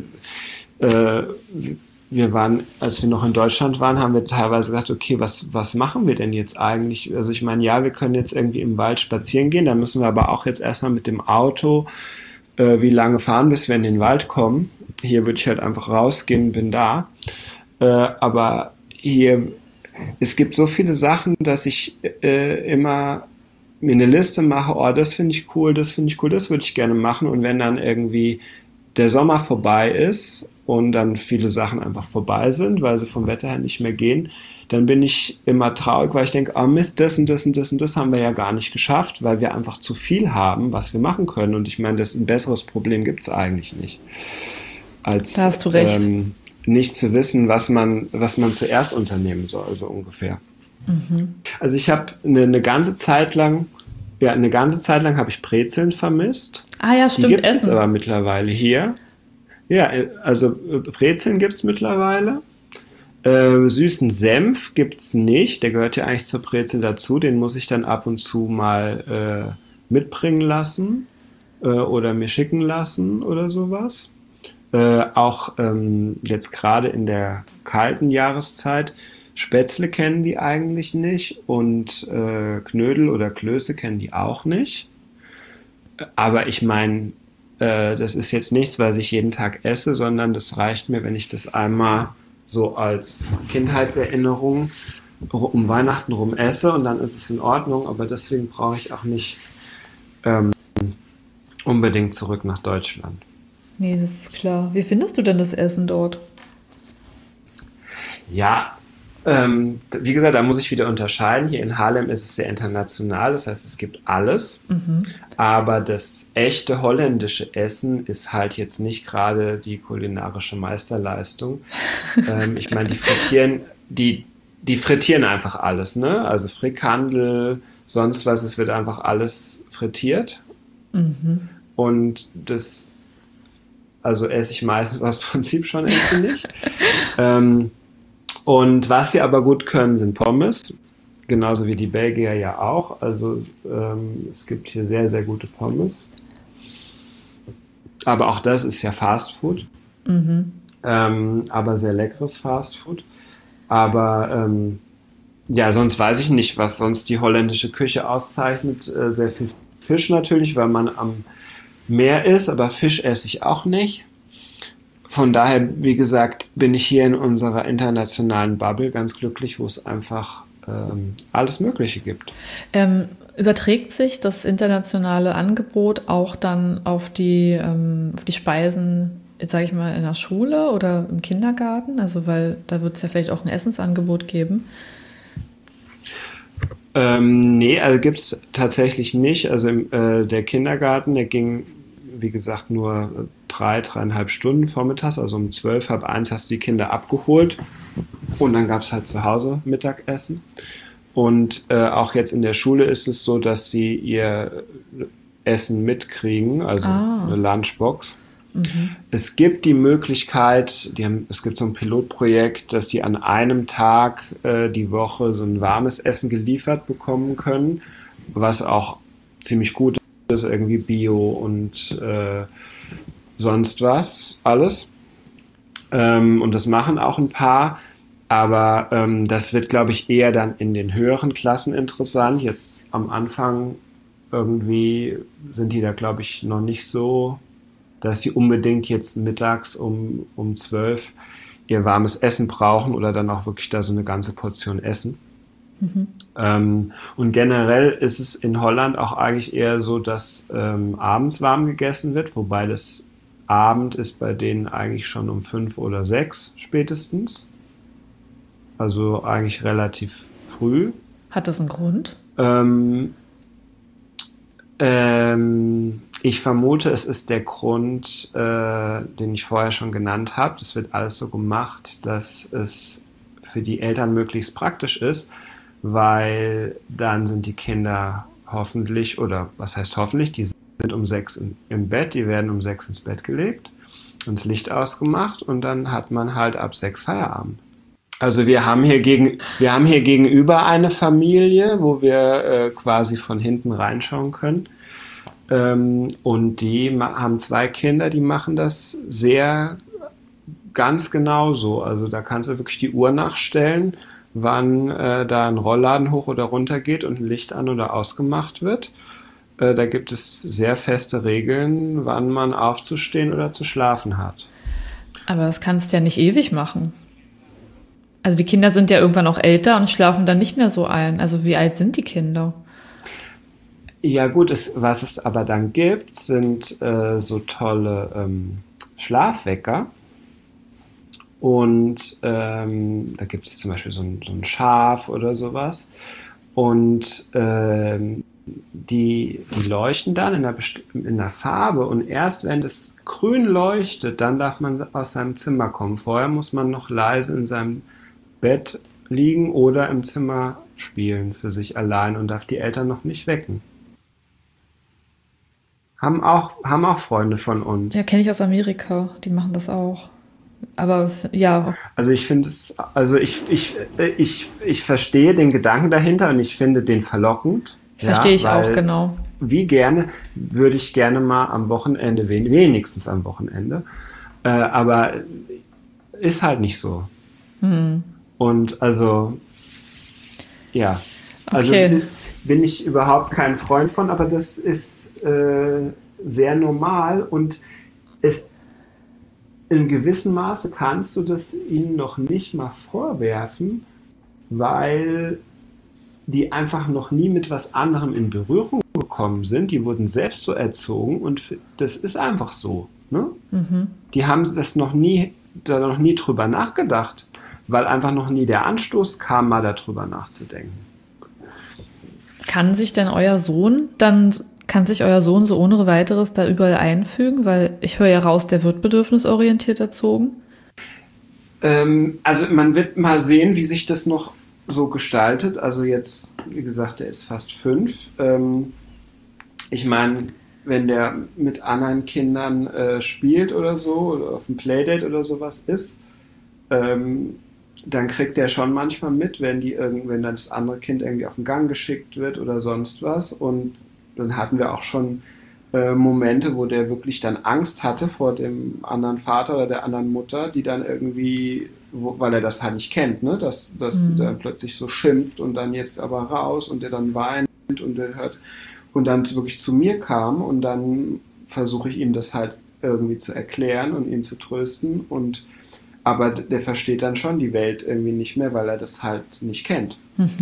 Wir waren, als wir noch in Deutschland waren, haben wir teilweise gesagt, okay, was machen wir denn jetzt eigentlich? Also ich meine, ja, wir können jetzt irgendwie im Wald spazieren gehen, da müssen wir aber auch jetzt erstmal mit dem Auto wie lange fahren, bis wir in den Wald kommen. Hier würde ich halt einfach rausgehen, bin da. Aber hier, es gibt so viele Sachen, dass ich immer mir eine Liste mache, oh, das finde ich cool, das finde ich cool, das würde ich gerne machen. Und wenn dann irgendwie der Sommer vorbei ist und dann viele Sachen einfach vorbei sind, weil sie vom Wetter her nicht mehr gehen, dann bin ich immer traurig, weil ich denke, oh Mist, das und das und das und das haben wir ja gar nicht geschafft, weil wir einfach zu viel haben, was wir machen können. Und ich meine, ein besseres Problem gibt es eigentlich nicht. Als, da hast du recht. Nicht zu wissen, was man zuerst unternehmen soll, so ungefähr. Also ich habe eine ganze Zeit lang habe ich Brezeln vermisst. Ah ja, stimmt, Die gibt es Essen. jetzt aber mittlerweile hier. Ja, also Brezeln gibt es mittlerweile. Süßen Senf gibt es nicht. Der gehört ja eigentlich zur Brezel dazu. Den muss ich dann ab und zu mal mitbringen lassen oder mir schicken lassen oder sowas. Auch jetzt gerade in der kalten Jahreszeit. Spätzle kennen die eigentlich nicht und Knödel oder Klöße kennen die auch nicht. Aber ich meine, das ist jetzt nichts, was ich jeden Tag esse, sondern das reicht mir, wenn ich das einmal so als Kindheitserinnerung um Weihnachten rum esse und dann ist es in Ordnung. Aber deswegen brauche ich auch nicht unbedingt zurück nach Deutschland. Nee, das ist klar. Wie findest du denn das Essen dort? Ja, wie gesagt, da muss ich wieder unterscheiden. Hier in Haarlem ist es sehr international, das heißt, es gibt alles. Aber das echte holländische Essen ist halt jetzt nicht gerade die kulinarische Meisterleistung. Ich meine, die frittieren einfach alles, ne? Also Frikandel, sonst was, es wird einfach alles frittiert. Und das, also esse ich meistens aus Prinzip schon irgendwie nicht. Und was sie aber gut können, sind Pommes. Genauso wie die Belgier ja auch. Also es gibt hier sehr, sehr gute Pommes. Aber auch das ist ja Fast Food. Aber sehr leckeres Fast Food. Aber ja, sonst weiß ich nicht, was sonst die holländische Küche auszeichnet. Sehr viel Fisch natürlich, weil man am Meer ist. Aber Fisch esse ich auch nicht. Von daher, wie gesagt, bin ich hier in unserer internationalen Bubble ganz glücklich, wo es einfach alles Mögliche gibt. Überträgt sich das internationale Angebot auch dann auf die Speisen, jetzt sage ich mal, in der Schule oder im Kindergarten? Also, weil da wird es ja vielleicht auch ein Essensangebot geben. Nee, also gibt es tatsächlich nicht. Also der Kindergarten, der ging, wie gesagt, nur 3,5 Stunden vormittags, also um 12, halb eins hast du die Kinder abgeholt und dann gab es halt zu Hause Mittagessen. Und auch jetzt in der Schule ist es so, dass sie ihr Essen mitkriegen, also eine Lunchbox. Es gibt die Möglichkeit, es gibt so ein Pilotprojekt, dass die an einem Tag die Woche so ein warmes Essen geliefert bekommen können, was auch ziemlich gut ist, irgendwie Bio und sonst was, alles. Und das machen auch ein paar, aber das wird, glaube ich, eher dann in den höheren Klassen interessant. Jetzt am Anfang irgendwie sind die da, glaube ich, noch nicht so, dass sie unbedingt jetzt mittags um 12 ihr warmes Essen brauchen oder dann auch wirklich da so eine ganze Portion essen. Und generell ist es in Holland auch eigentlich eher so, dass abends warm gegessen wird, wobei das Abend ist bei denen eigentlich schon um 5 oder 6 spätestens. Also eigentlich relativ früh. Hat das einen Grund? Ich vermute, es ist der Grund, den ich vorher schon genannt habe. Das wird alles so gemacht, dass es für die Eltern möglichst praktisch ist, weil dann sind die Kinder hoffentlich, oder was heißt hoffentlich, die sind um 6 im Bett, die werden um 6 ins Bett gelegt, ins Licht ausgemacht und dann hat man halt ab 6 Feierabend. Also wir haben hier gegenüber eine Familie, wo wir quasi von hinten reinschauen können. Und die haben 2 Kinder, die machen das sehr ganz genau so. Also da kannst du wirklich die Uhr nachstellen, wann da ein Rollladen hoch oder runter geht und ein Licht an oder ausgemacht wird. Da gibt es sehr feste Regeln, wann man aufzustehen oder zu schlafen hat. Aber das kannst du ja nicht ewig machen. Also die Kinder sind ja irgendwann auch älter und schlafen dann nicht mehr so ein. Also wie alt sind die Kinder? Ja gut, was es aber dann gibt, sind so tolle Schlafwecker. Und da gibt es zum Beispiel so ein Schaf oder sowas. Und die leuchten dann in der Farbe. Und erst wenn das grün leuchtet, dann darf man aus seinem Zimmer kommen. Vorher muss man noch leise in seinem Bett liegen oder im Zimmer spielen für sich allein und darf die Eltern noch nicht wecken. Haben auch Freunde von uns. Ja, kenne ich aus Amerika. Die machen das auch. Aber ja. Also ich finde ich verstehe den Gedanken dahinter und ich finde den verlockend. Verstehe ich auch, genau. Wie gerne würde ich gerne mal am Wochenende, wenigstens am Wochenende, aber ist halt nicht so. Und also, ja, also bin ich überhaupt kein Freund von, aber das ist sehr normal und in gewissem Maße kannst du das ihnen noch nicht mal vorwerfen, weil die einfach noch nie mit was anderem in Berührung gekommen sind. Die wurden selbst so erzogen und das ist einfach so. Ne? Die haben da noch nie drüber nachgedacht, weil einfach noch nie der Anstoß kam, mal darüber nachzudenken. Kann sich euer Sohn so ohne weiteres da überall einfügen? Weil ich höre ja raus, der wird bedürfnisorientiert erzogen. Also man wird mal sehen, wie sich das noch so gestaltet. Also jetzt, wie gesagt, der ist fast 5. Ich meine, wenn der mit anderen Kindern spielt oder so, oder auf einem Playdate oder sowas ist, dann kriegt der schon manchmal mit, wenn dann das andere Kind irgendwie auf den Gang geschickt wird oder sonst was. Und dann hatten wir auch schon Momente, wo der wirklich dann Angst hatte vor dem anderen Vater oder der anderen Mutter, die dann irgendwie, weil er das halt nicht kennt, ne? dass der plötzlich so schimpft und dann jetzt aber raus und der dann weint und der hört und dann wirklich zu mir kam und dann versuche ich ihm das halt irgendwie zu erklären und ihn zu trösten aber der versteht dann schon die Welt irgendwie nicht mehr, weil er das halt nicht kennt.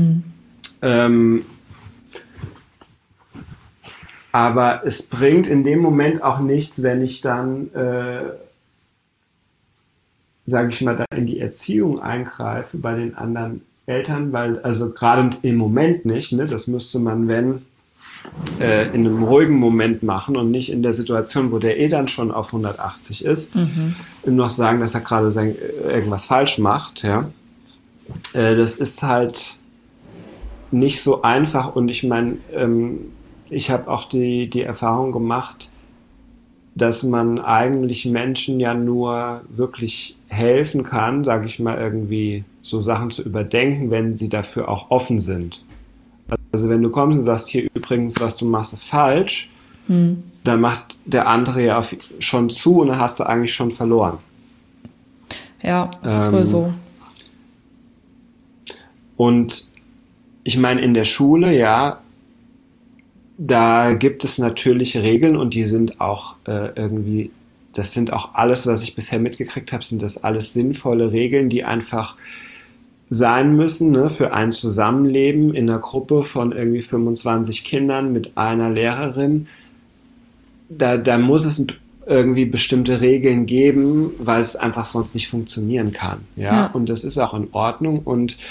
Aber es bringt in dem Moment auch nichts, wenn ich dann, sage ich mal, da in die Erziehung eingreife bei den anderen Eltern, weil, also gerade im Moment nicht, ne, das müsste man, wenn, in einem ruhigen Moment machen und nicht in der Situation, wo der dann schon auf 180 ist, ihm noch sagen, dass er gerade irgendwas falsch macht, ja. Das ist halt nicht so einfach und ich meine, ich habe auch die Erfahrung gemacht, dass man eigentlich Menschen ja nur wirklich helfen kann, sage ich mal, irgendwie so Sachen zu überdenken, wenn sie dafür auch offen sind. Also wenn du kommst und sagst, hier übrigens, was du machst, ist falsch, dann macht der andere ja schon zu und dann hast du eigentlich schon verloren. Ja, das ist wohl so. Und ich meine, in der Schule, ja, da gibt es natürlich Regeln und die sind auch irgendwie, das sind auch alles, was ich bisher mitgekriegt habe, sind das alles sinnvolle Regeln, die einfach sein müssen, ne, für ein Zusammenleben in einer Gruppe von irgendwie 25 Kindern mit einer Lehrerin. Da muss es irgendwie bestimmte Regeln geben, weil es einfach sonst nicht funktionieren kann. Ja? Und das ist auch in Ordnung und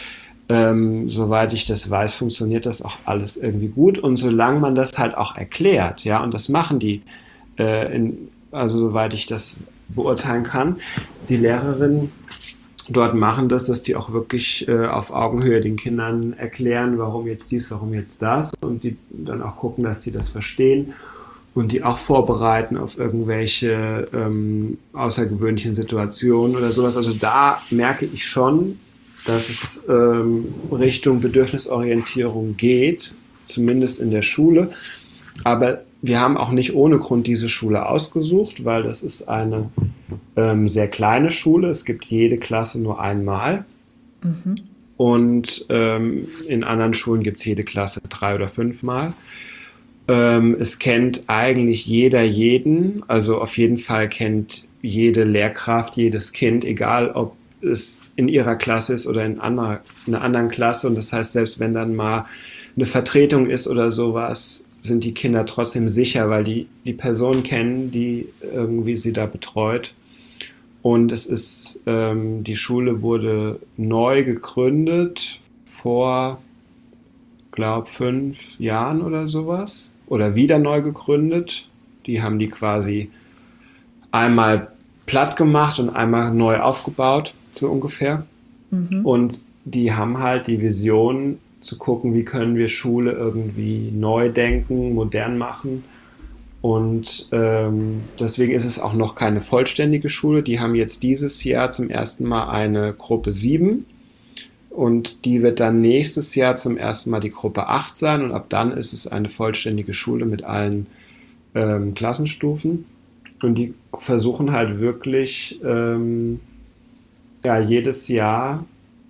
Soweit ich das weiß, funktioniert das auch alles irgendwie gut. Und solange man das halt auch erklärt, ja, und das machen die, also soweit ich das beurteilen kann, die Lehrerinnen dort machen das, dass die auch wirklich auf Augenhöhe den Kindern erklären, warum jetzt dies, warum jetzt das, und die dann auch gucken, dass sie das verstehen und die auch vorbereiten auf irgendwelche außergewöhnlichen Situationen oder sowas. Also da merke ich schon, dass es Richtung Bedürfnisorientierung geht, zumindest in der Schule. Aber wir haben auch nicht ohne Grund diese Schule ausgesucht, weil das ist eine sehr kleine Schule. Es gibt jede Klasse nur einmal. Mhm. Und in anderen Schulen gibt es jede Klasse 3 oder 5 Mal. Es kennt eigentlich jeder jeden. Also auf jeden Fall kennt jede Lehrkraft jedes Kind, egal ob es in ihrer Klasse ist oder in einer anderen Klasse. Und das heißt, selbst wenn dann mal eine Vertretung ist oder sowas, sind die Kinder trotzdem sicher, weil die Person kennen, die irgendwie sie da betreut. Und es ist, die Schule wurde neu gegründet vor, glaube 5 Jahren oder sowas. Oder wieder neu gegründet. Die haben die quasi einmal platt gemacht und einmal neu aufgebaut, so ungefähr. Mhm. Und die haben halt die Vision zu gucken, wie können wir Schule irgendwie neu denken, modern machen. Und deswegen ist es auch noch keine vollständige Schule. Die haben jetzt dieses Jahr zum ersten Mal eine Gruppe 7 und die wird dann nächstes Jahr zum ersten Mal die Gruppe 8 sein und ab dann ist es eine vollständige Schule mit allen Klassenstufen. Und die versuchen halt wirklich jedes Jahr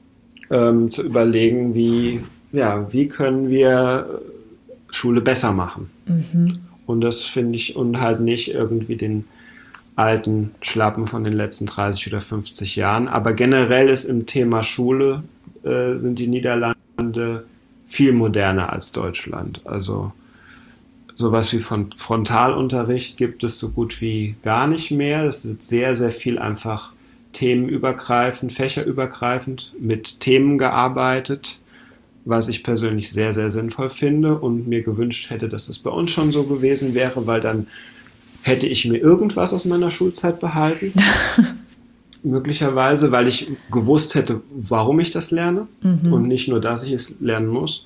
zu überlegen, wie können wir Schule besser machen. Mhm. Und das finde ich, und halt nicht irgendwie den alten Schlappen von den letzten 30 oder 50 Jahren. Aber generell ist im Thema Schule sind die Niederlande viel moderner als Deutschland. Also sowas wie von Frontalunterricht gibt es so gut wie gar nicht mehr. Es wird sehr, sehr viel einfach themenübergreifend, fächerübergreifend mit Themen gearbeitet, was ich persönlich sehr, sehr sinnvoll finde und mir gewünscht hätte, dass es bei uns schon so gewesen wäre, weil dann hätte ich mir irgendwas aus meiner Schulzeit behalten. Möglicherweise, weil ich gewusst hätte, warum ich das lerne und nicht nur, dass ich es lernen muss.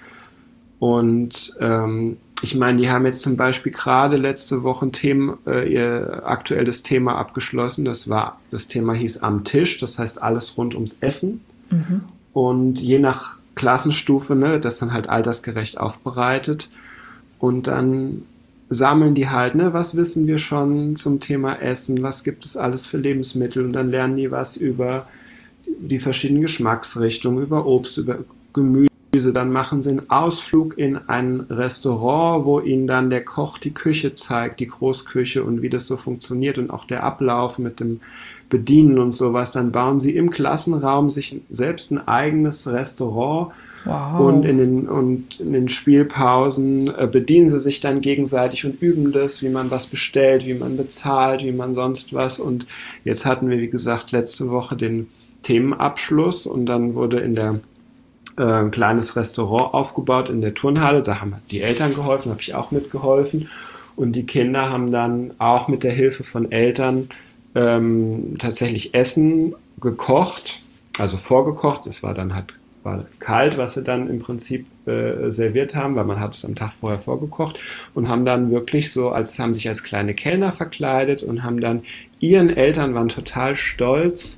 Und ich meine, die haben jetzt zum Beispiel gerade letzte Woche ihr aktuelles Thema abgeschlossen. Das Thema hieß Am Tisch, das heißt alles rund ums Essen. Mhm. Und je nach Klassenstufe, ne, das dann halt altersgerecht aufbereitet. Und dann sammeln die halt, ne, was wissen wir schon zum Thema Essen, was gibt es alles für Lebensmittel, und dann lernen die was über die verschiedenen Geschmacksrichtungen, über Obst, über Gemüse. Dann machen sie einen Ausflug in ein Restaurant, wo ihnen dann der Koch die Küche zeigt, die Großküche und wie das so funktioniert und auch der Ablauf mit dem Bedienen und sowas. Dann bauen sie im Klassenraum sich selbst ein eigenes Restaurant. Wow. Und in den Spielpausen bedienen sie sich dann gegenseitig und üben das, wie man was bestellt, wie man bezahlt, wie man sonst was. Und jetzt hatten wir, wie gesagt, letzte Woche den Themenabschluss und dann wurde in der ein kleines Restaurant aufgebaut in der Turnhalle. Da haben die Eltern geholfen, habe ich auch mitgeholfen. Und die Kinder haben dann auch mit der Hilfe von Eltern tatsächlich Essen gekocht, also vorgekocht. Es war dann halt kalt, was sie dann im Prinzip serviert haben, weil man hat es am Tag vorher vorgekocht, und haben dann wirklich haben sich als kleine Kellner verkleidet und haben dann ihren Eltern, waren total stolz,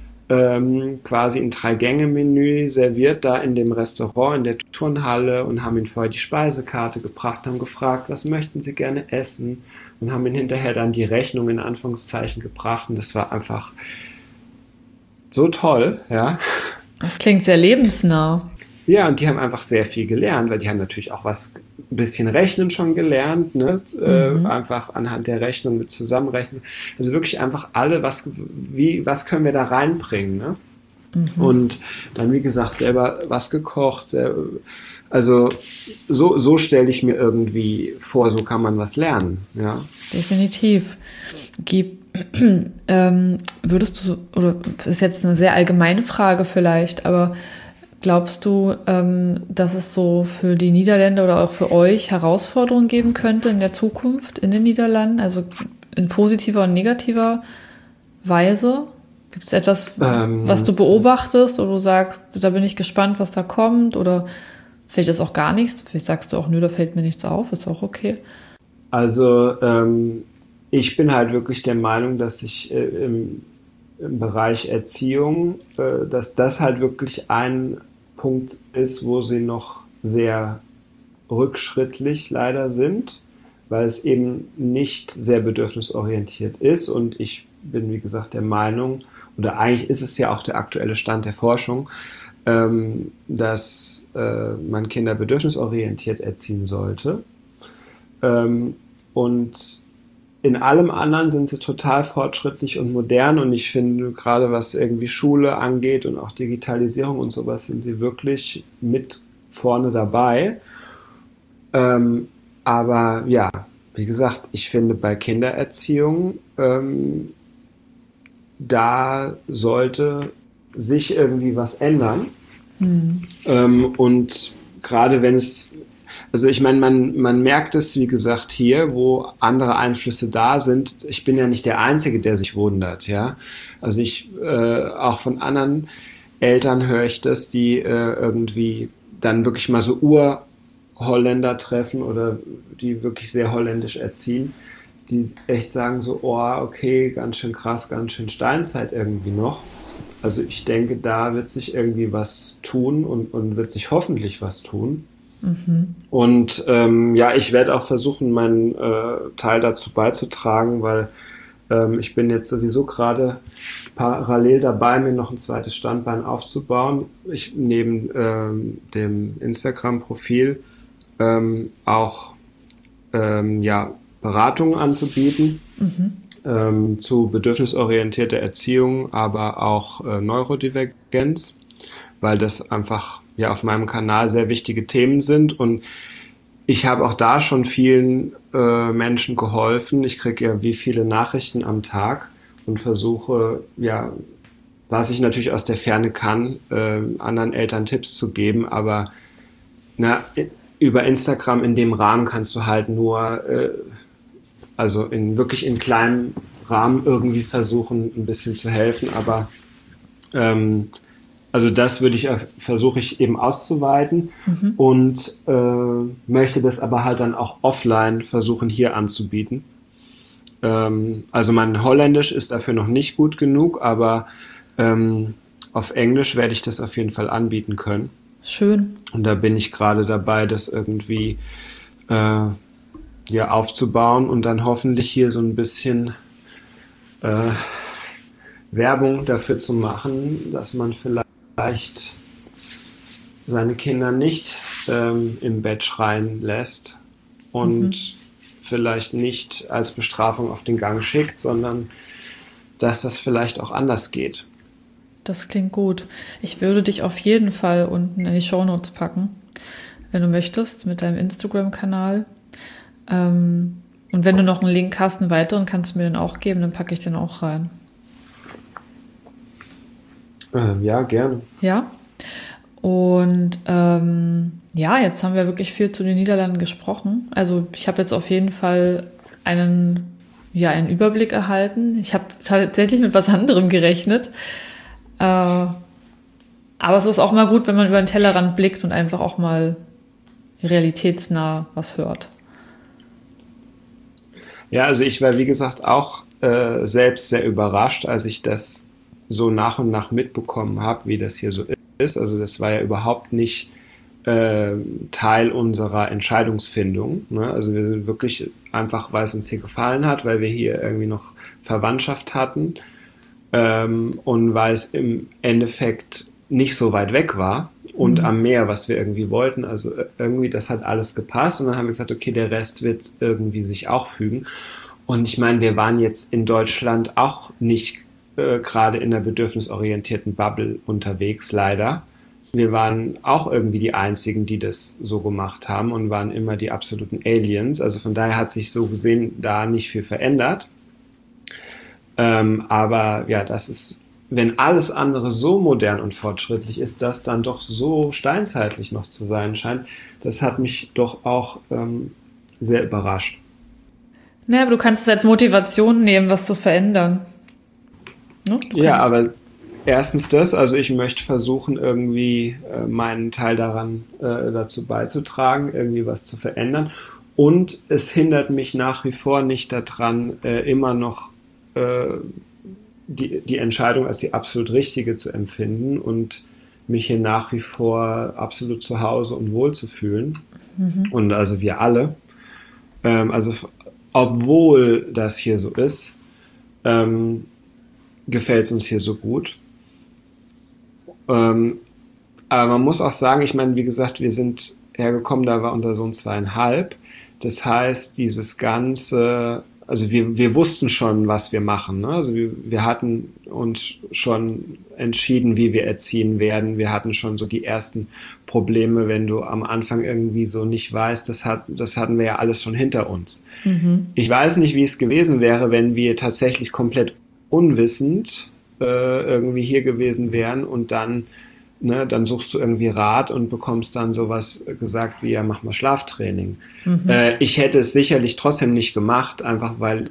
quasi ein 3-Gänge-Menü serviert da in dem Restaurant, in der Turnhalle, und haben ihnen vorher die Speisekarte gebracht, haben gefragt, was möchten sie gerne essen, und haben ihnen hinterher dann die Rechnung in Anführungszeichen gebracht, und das war einfach so toll, ja. Das klingt sehr lebensnah. Ja, und die haben einfach sehr viel gelernt, weil die haben natürlich auch ein bisschen Rechnen schon gelernt, ne? Einfach anhand der Rechnung mit Zusammenrechnen. Also wirklich einfach was können wir da reinbringen, ne? Mhm. Und dann, wie gesagt, selber was gekocht. Also so stelle ich mir irgendwie vor, so kann man was lernen, ja. Definitiv. Würdest du, oder das ist jetzt eine sehr allgemeine Frage vielleicht, aber Glaubst du, dass es so für die Niederländer oder auch für euch Herausforderungen geben könnte in der Zukunft in den Niederlanden, also in positiver und negativer Weise? Gibt es etwas, was du beobachtest oder du sagst, da bin ich gespannt, was da kommt, oder vielleicht ist auch gar nichts, vielleicht sagst du auch, nö, da fällt mir nichts auf, ist auch okay. Also ich bin halt wirklich der Meinung, dass ich im Bereich Erziehung, dass das halt wirklich ein Punkt ist, wo sie noch sehr rückschrittlich leider sind, weil es eben nicht sehr bedürfnisorientiert ist, und ich bin, wie gesagt, der Meinung, oder eigentlich ist es ja auch der aktuelle Stand der Forschung, dass man Kinder bedürfnisorientiert erziehen sollte. Und in allem anderen sind sie total fortschrittlich und modern, und ich finde, gerade was irgendwie Schule angeht und auch Digitalisierung und sowas, sind sie wirklich mit vorne dabei. Aber ja, wie gesagt, ich finde, bei Kindererziehung, da sollte sich irgendwie was ändern. Und gerade wenn es, also ich meine, man merkt es, wie gesagt, hier, wo andere Einflüsse da sind. Ich bin ja nicht der Einzige, der sich wundert, ja. Also auch von anderen Eltern höre ich das, die irgendwie dann wirklich mal so Urholländer treffen oder die wirklich sehr holländisch erziehen, die echt sagen so, oh, okay, ganz schön krass, ganz schön Steinzeit irgendwie noch. Also ich denke, da wird sich irgendwie was tun und wird sich hoffentlich was tun. Und ja, ich werde auch versuchen, meinen Teil dazu beizutragen, weil ich bin jetzt sowieso gerade parallel dabei, mir noch ein zweites Standbein aufzubauen. Ich neben dem Instagram-Profil auch ja, Beratungen anzubieten zu bedürfnisorientierter Erziehung, aber auch Neurodivergenz, weil das einfach ja auf meinem Kanal sehr wichtige Themen sind, und ich habe auch da schon vielen Menschen geholfen. Ich kriege ja wie viele Nachrichten am Tag und versuche, ja, was ich natürlich aus der Ferne kann, anderen Eltern Tipps zu geben, aber über Instagram in dem Rahmen kannst du halt nur, also wirklich in kleinem Rahmen irgendwie versuchen, ein bisschen zu helfen, aber also das versuche ich eben auszuweiten und möchte das aber halt dann auch offline versuchen hier anzubieten. Also mein Holländisch ist dafür noch nicht gut genug, aber auf Englisch werde ich das auf jeden Fall anbieten können. Schön. Und da bin ich gerade dabei, das irgendwie ja, aufzubauen und dann hoffentlich hier so ein bisschen Werbung dafür zu machen, dass man vielleicht seine Kinder nicht im Bett schreien lässt und vielleicht nicht als Bestrafung auf den Gang schickt, sondern dass das vielleicht auch anders geht. Das klingt gut. Ich würde dich auf jeden Fall unten in die Shownotes packen, wenn du möchtest, mit deinem Instagram-Kanal. Und wenn du noch einen Link hast, einen weiteren, kannst du mir den auch geben, dann packe ich den auch rein. Ja, gerne. Ja. Und ja, jetzt haben wir wirklich viel zu den Niederlanden gesprochen. Also ich habe jetzt auf jeden Fall einen Überblick erhalten. Ich habe tatsächlich mit was anderem gerechnet. Aber es ist auch mal gut, wenn man über den Tellerrand blickt und einfach auch mal realitätsnah was hört. Ja, also ich war, wie gesagt, auch selbst sehr überrascht, als ich das so nach und nach mitbekommen habe, wie das hier so ist. Also das war ja überhaupt nicht Teil unserer Entscheidungsfindung. Ne? Also wir sind wirklich einfach, weil es uns hier gefallen hat, weil wir hier irgendwie noch Verwandtschaft hatten und weil es im Endeffekt nicht so weit weg war und am Meer, was wir irgendwie wollten. Also irgendwie, das hat alles gepasst, und dann haben wir gesagt, okay, der Rest wird irgendwie sich auch fügen. Und ich meine, wir waren jetzt in Deutschland auch nicht gerade in der bedürfnisorientierten Bubble unterwegs, leider. Wir waren auch irgendwie die Einzigen, die das so gemacht haben, und waren immer die absoluten Aliens. Also von daher hat sich so gesehen da nicht viel verändert. Aber ja, das ist wenn alles andere so modern und fortschrittlich ist, das dann doch so steinzeitlich noch zu sein scheint, das hat mich doch auch sehr überrascht. Naja, aber du kannst es als Motivation nehmen, was zu verändern. Ne? Ja, aber erstens das, also ich möchte versuchen, irgendwie meinen Teil dazu beizutragen, irgendwie was zu verändern. Und es hindert mich nach wie vor nicht daran, immer noch die Entscheidung als die absolut richtige zu empfinden und mich hier nach wie vor absolut zu Hause und wohl zu fühlen. Und also wir alle. Also obwohl das hier so ist, gefällt es uns hier so gut. Aber man muss auch sagen, ich meine, wie gesagt, wir sind hergekommen, da war unser Sohn 2,5. Das heißt, dieses ganze, also wir wussten schon, was wir machen. Ne? Also wir hatten uns schon entschieden, wie wir erziehen werden. Wir hatten schon so die ersten Probleme, wenn du am Anfang irgendwie so nicht weißt, das hatten wir ja alles schon hinter uns. Ich weiß nicht, wie es gewesen wäre, wenn wir tatsächlich komplett unwissend irgendwie hier gewesen wären und dann suchst du irgendwie Rat und bekommst dann sowas gesagt wie, ja, mach mal Schlaftraining. Ich hätte es sicherlich trotzdem nicht gemacht, einfach weil,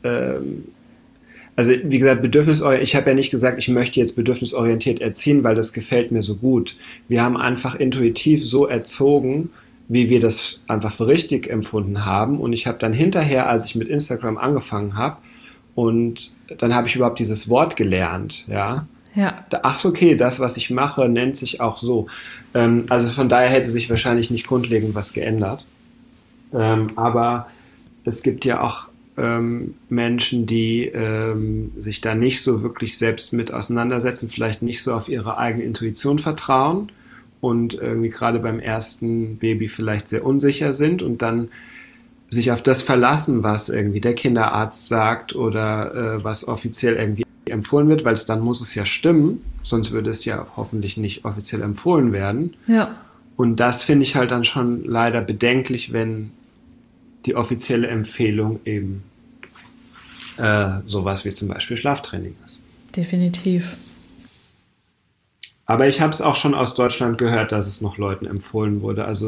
also wie gesagt, ich habe ja nicht gesagt, ich möchte jetzt bedürfnisorientiert erziehen, weil das gefällt mir so gut. Wir haben einfach intuitiv so erzogen, wie wir das einfach für richtig empfunden haben. Und ich habe dann hinterher, als ich mit Instagram angefangen habe, und dann habe ich überhaupt dieses Wort gelernt, ja. Ja. Ach, okay, das, was ich mache, nennt sich auch so. Also von daher hätte sich wahrscheinlich nicht grundlegend was geändert. Aber es gibt ja auch Menschen, die sich da nicht so wirklich selbst mit auseinandersetzen, vielleicht nicht so auf ihre eigene Intuition vertrauen und irgendwie gerade beim ersten Baby vielleicht sehr unsicher sind und dann sich auf das verlassen, was irgendwie der Kinderarzt sagt oder was offiziell irgendwie empfohlen wird, weil dann muss es ja stimmen, sonst würde es ja hoffentlich nicht offiziell empfohlen werden. Ja. Und das finde ich halt dann schon leider bedenklich, wenn die offizielle Empfehlung eben sowas wie zum Beispiel Schlaftraining ist. Definitiv. Aber ich habe es auch schon aus Deutschland gehört, dass es noch Leuten empfohlen wurde. Also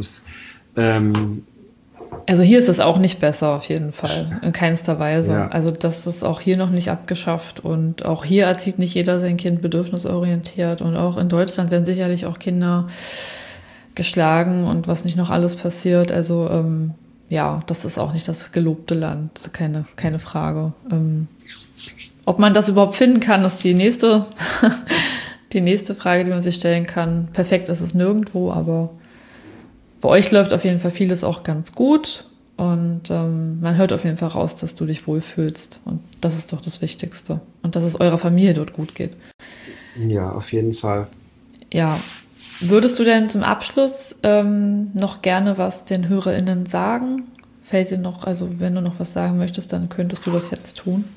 hier ist es auch nicht besser, auf jeden Fall. In keinster Weise. Ja. Also das ist auch hier noch nicht abgeschafft. Und auch hier erzieht nicht jeder sein Kind bedürfnisorientiert. Und auch in Deutschland werden sicherlich auch Kinder geschlagen und was nicht noch alles passiert. Also das ist auch nicht das gelobte Land. Keine Frage. Ob man das überhaupt finden kann, ist die nächste Frage, die man sich stellen kann. Perfekt ist es nirgendwo, aber bei euch läuft auf jeden Fall vieles auch ganz gut und man hört auf jeden Fall raus, dass du dich wohlfühlst und das ist doch das Wichtigste und dass es eurer Familie dort gut geht. Ja, auf jeden Fall. Ja, würdest du denn zum Abschluss noch gerne was den HörerInnen sagen? Fällt dir noch, also wenn du noch was sagen möchtest, dann könntest du das jetzt tun.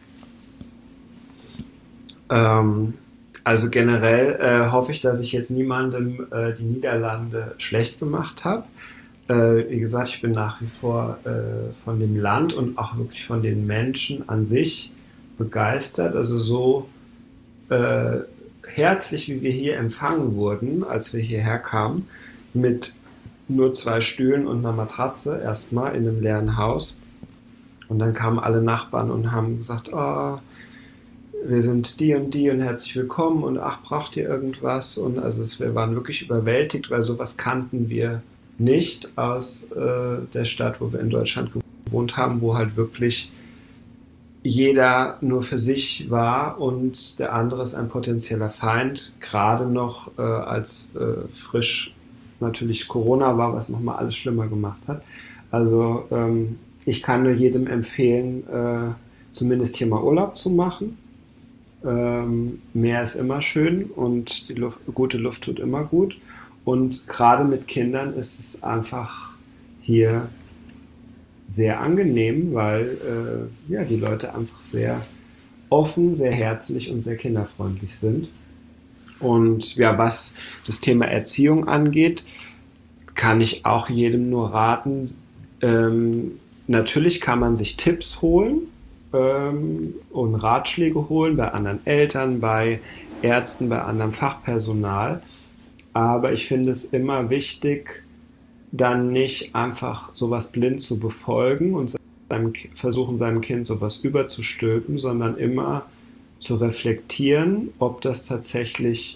Also generell hoffe ich, dass ich jetzt niemandem die Niederlande schlecht gemacht habe. Wie gesagt, ich bin nach wie vor von dem Land und auch wirklich von den Menschen an sich begeistert. Also so herzlich, wie wir hier empfangen wurden, als wir hierher kamen, mit nur 2 Stühlen und einer Matratze erstmal in einem leeren Haus. Und dann kamen alle Nachbarn und haben gesagt, oh, wir sind die und herzlich willkommen und ach, braucht ihr irgendwas? Und also wir waren wirklich überwältigt, weil sowas kannten wir nicht aus der Stadt, wo wir in Deutschland gewohnt haben, wo halt wirklich jeder nur für sich war und der andere ist ein potenzieller Feind, gerade noch als frisch natürlich Corona war, was nochmal alles schlimmer gemacht hat. Also ich kann nur jedem empfehlen, zumindest hier mal Urlaub zu machen. Meer ist immer schön und gute Luft tut immer gut. Und gerade mit Kindern ist es einfach hier sehr angenehm, weil die Leute einfach sehr offen, sehr herzlich und sehr kinderfreundlich sind. Und ja, was das Thema Erziehung angeht, kann ich auch jedem nur raten, natürlich kann man sich Tipps holen, und Ratschläge holen bei anderen Eltern, bei Ärzten, bei anderem Fachpersonal. Aber ich finde es immer wichtig, dann nicht einfach sowas blind zu befolgen und versuchen seinem Kind sowas überzustülpen, sondern immer zu reflektieren, ob das tatsächlich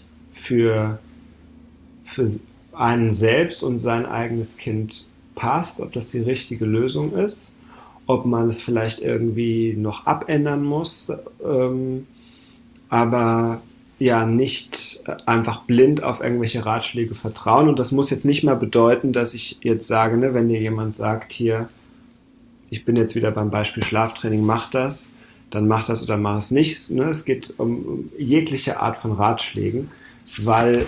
für einen selbst und sein eigenes Kind passt, ob das die richtige Lösung ist, ob man es vielleicht irgendwie noch abändern muss, aber ja, nicht einfach blind auf irgendwelche Ratschläge vertrauen. Und das muss jetzt nicht mal bedeuten, dass ich jetzt sage, ne, wenn dir jemand sagt, hier, ich bin jetzt wieder beim Beispiel Schlaftraining, mach das, dann mach das oder mach es nicht. Ne? Es geht um jegliche Art von Ratschlägen, weil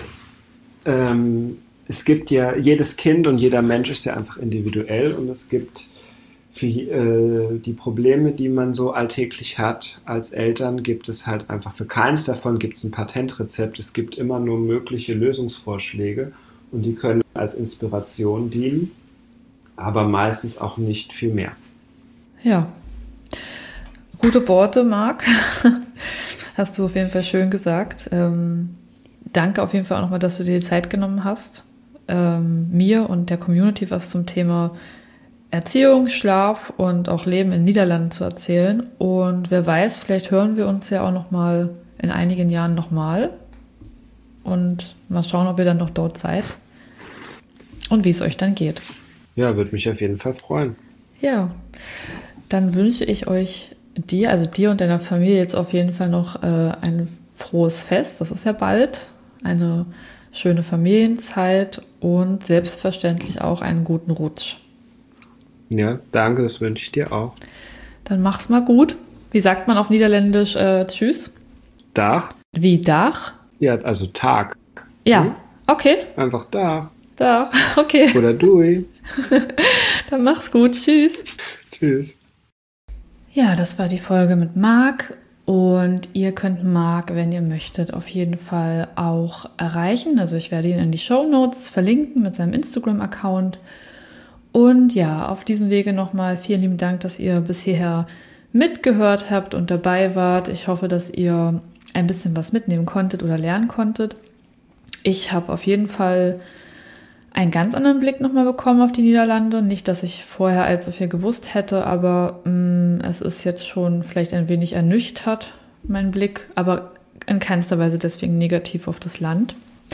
es gibt ja, jedes Kind und jeder Mensch ist ja einfach individuell und es gibt für die Probleme, die man so alltäglich hat als Eltern, gibt es halt einfach, für keins davon gibt es ein Patentrezept. Es gibt immer nur mögliche Lösungsvorschläge und die können als Inspiration dienen, aber meistens auch nicht viel mehr. Ja, gute Worte, Marc. Hast du auf jeden Fall schön gesagt. Danke auf jeden Fall auch nochmal, dass du dir die Zeit genommen hast, mir und der Community was zum Thema Erziehung, Schlaf und auch Leben in den Niederlanden zu erzählen. Und wer weiß, vielleicht hören wir uns ja auch nochmal in einigen Jahren nochmal und mal schauen, ob ihr dann noch dort seid und wie es euch dann geht. Ja, würde mich auf jeden Fall freuen. Ja, dann wünsche ich euch dir und deiner Familie jetzt auf jeden Fall noch ein frohes Fest. Das ist ja bald. Eine schöne Familienzeit und selbstverständlich auch einen guten Rutsch. Ja, danke, das wünsche ich dir auch. Dann mach's mal gut. Wie sagt man auf Niederländisch Tschüss? Dag. Wie Dach? Ja, also Tag. Ja, okay. Einfach Dag. Dach, okay. Oder Dui. Dann mach's gut. Tschüss. Tschüss. Ja, das war die Folge mit Marc. Und ihr könnt Marc, wenn ihr möchtet, auf jeden Fall auch erreichen. Also ich werde ihn in die Shownotes verlinken mit seinem Instagram-Account. Und ja, auf diesem Wege nochmal vielen lieben Dank, dass ihr bis hierher mitgehört habt und dabei wart. Ich hoffe, dass ihr ein bisschen was mitnehmen konntet oder lernen konntet. Ich habe auf jeden Fall einen ganz anderen Blick nochmal bekommen auf die Niederlande. Nicht, dass ich vorher allzu viel gewusst hätte, aber es ist jetzt schon vielleicht ein wenig ernüchtert, mein Blick, aber in keinster Weise deswegen negativ auf das Land.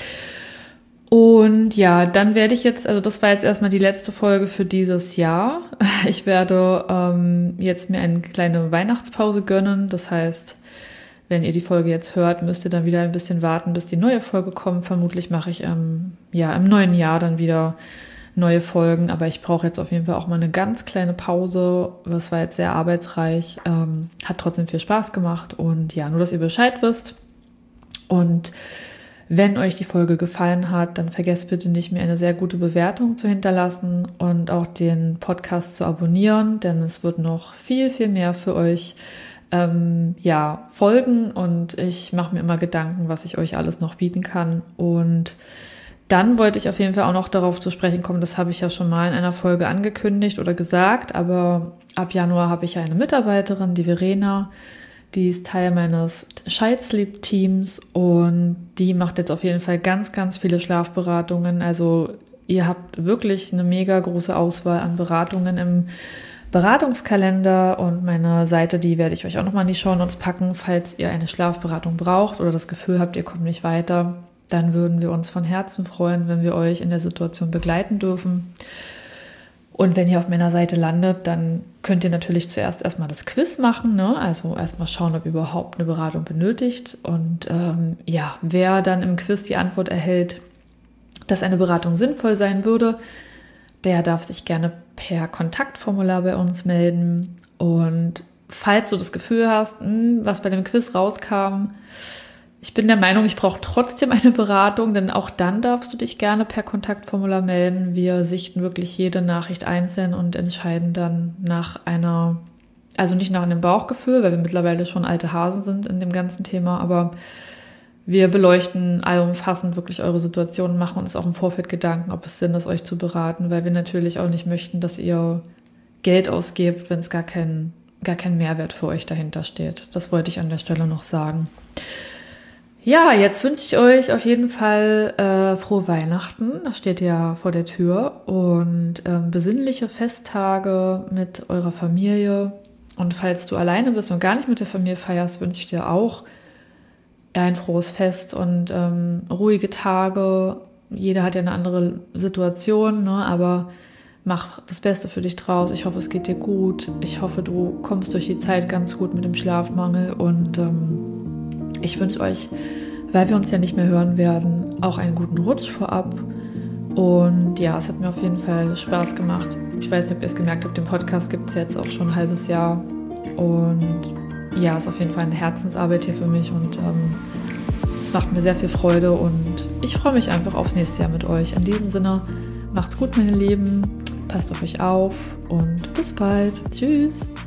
Und ja, dann werde ich jetzt, also das war jetzt erstmal die letzte Folge für dieses Jahr. Ich werde jetzt mir eine kleine Weihnachtspause gönnen. Das heißt, wenn ihr die Folge jetzt hört, müsst ihr dann wieder ein bisschen warten, bis die neue Folge kommt. Vermutlich mache ich im neuen Jahr dann wieder neue Folgen. Aber ich brauche jetzt auf jeden Fall auch mal eine ganz kleine Pause. Das war jetzt sehr arbeitsreich, hat trotzdem viel Spaß gemacht. Und ja, nur, dass ihr Bescheid wisst. Und wenn euch die Folge gefallen hat, dann vergesst bitte nicht, mir eine sehr gute Bewertung zu hinterlassen und auch den Podcast zu abonnieren, denn es wird noch viel, viel mehr für euch folgen und ich mache mir immer Gedanken, was ich euch alles noch bieten kann. Und dann wollte ich auf jeden Fall auch noch darauf zu sprechen kommen, das habe ich ja schon mal in einer Folge angekündigt oder gesagt, aber ab Januar habe ich ja eine Mitarbeiterin, die Verena, die ist Teil meines Child Sleep Teams und die macht jetzt auf jeden Fall ganz, ganz viele Schlafberatungen. Also ihr habt wirklich eine mega große Auswahl an Beratungen im Beratungskalender und meine Seite, die werde ich euch auch nochmal in die Shownotes packen, falls ihr eine Schlafberatung braucht oder das Gefühl habt, ihr kommt nicht weiter, dann würden wir uns von Herzen freuen, wenn wir euch in der Situation begleiten dürfen. Und wenn ihr auf meiner Seite landet, dann könnt ihr natürlich zuerst erstmal das Quiz machen, ne? Also erstmal schauen, ob ihr überhaupt eine Beratung benötigt. Und wer dann im Quiz die Antwort erhält, dass eine Beratung sinnvoll sein würde, der darf sich gerne per Kontaktformular bei uns melden. Und falls du das Gefühl hast, was bei dem Quiz rauskam, ich bin der Meinung, ich brauche trotzdem eine Beratung, denn auch dann darfst du dich gerne per Kontaktformular melden. Wir sichten wirklich jede Nachricht einzeln und entscheiden dann nicht nach einem Bauchgefühl, weil wir mittlerweile schon alte Hasen sind in dem ganzen Thema, aber wir beleuchten allumfassend wirklich eure Situation und machen uns auch im Vorfeld Gedanken, ob es Sinn ist, euch zu beraten, weil wir natürlich auch nicht möchten, dass ihr Geld ausgebt, wenn es gar keinen gar kein Mehrwert für euch dahinter steht. Das wollte ich an der Stelle noch sagen. Ja, jetzt wünsche ich euch auf jeden Fall frohe Weihnachten. Das steht ja vor der Tür. Und besinnliche Festtage mit eurer Familie. Und falls du alleine bist und gar nicht mit der Familie feierst, wünsche ich dir auch ein frohes Fest und ruhige Tage. Jeder hat ja eine andere Situation, ne? Aber mach das Beste für dich draus. Ich hoffe, es geht dir gut. Ich hoffe, du kommst durch die Zeit ganz gut mit dem Schlafmangel. Und ich wünsche euch, weil wir uns ja nicht mehr hören werden, auch einen guten Rutsch vorab. Und ja, es hat mir auf jeden Fall Spaß gemacht. Ich weiß nicht, ob ihr es gemerkt habt, den Podcast gibt es jetzt auch schon ein halbes Jahr. Und ja, es ist auf jeden Fall eine Herzensarbeit hier für mich. Und es macht mir sehr viel Freude. Und ich freue mich einfach aufs nächste Jahr mit euch. In diesem Sinne, macht's gut, meine Lieben. Passt auf euch auf und bis bald. Tschüss.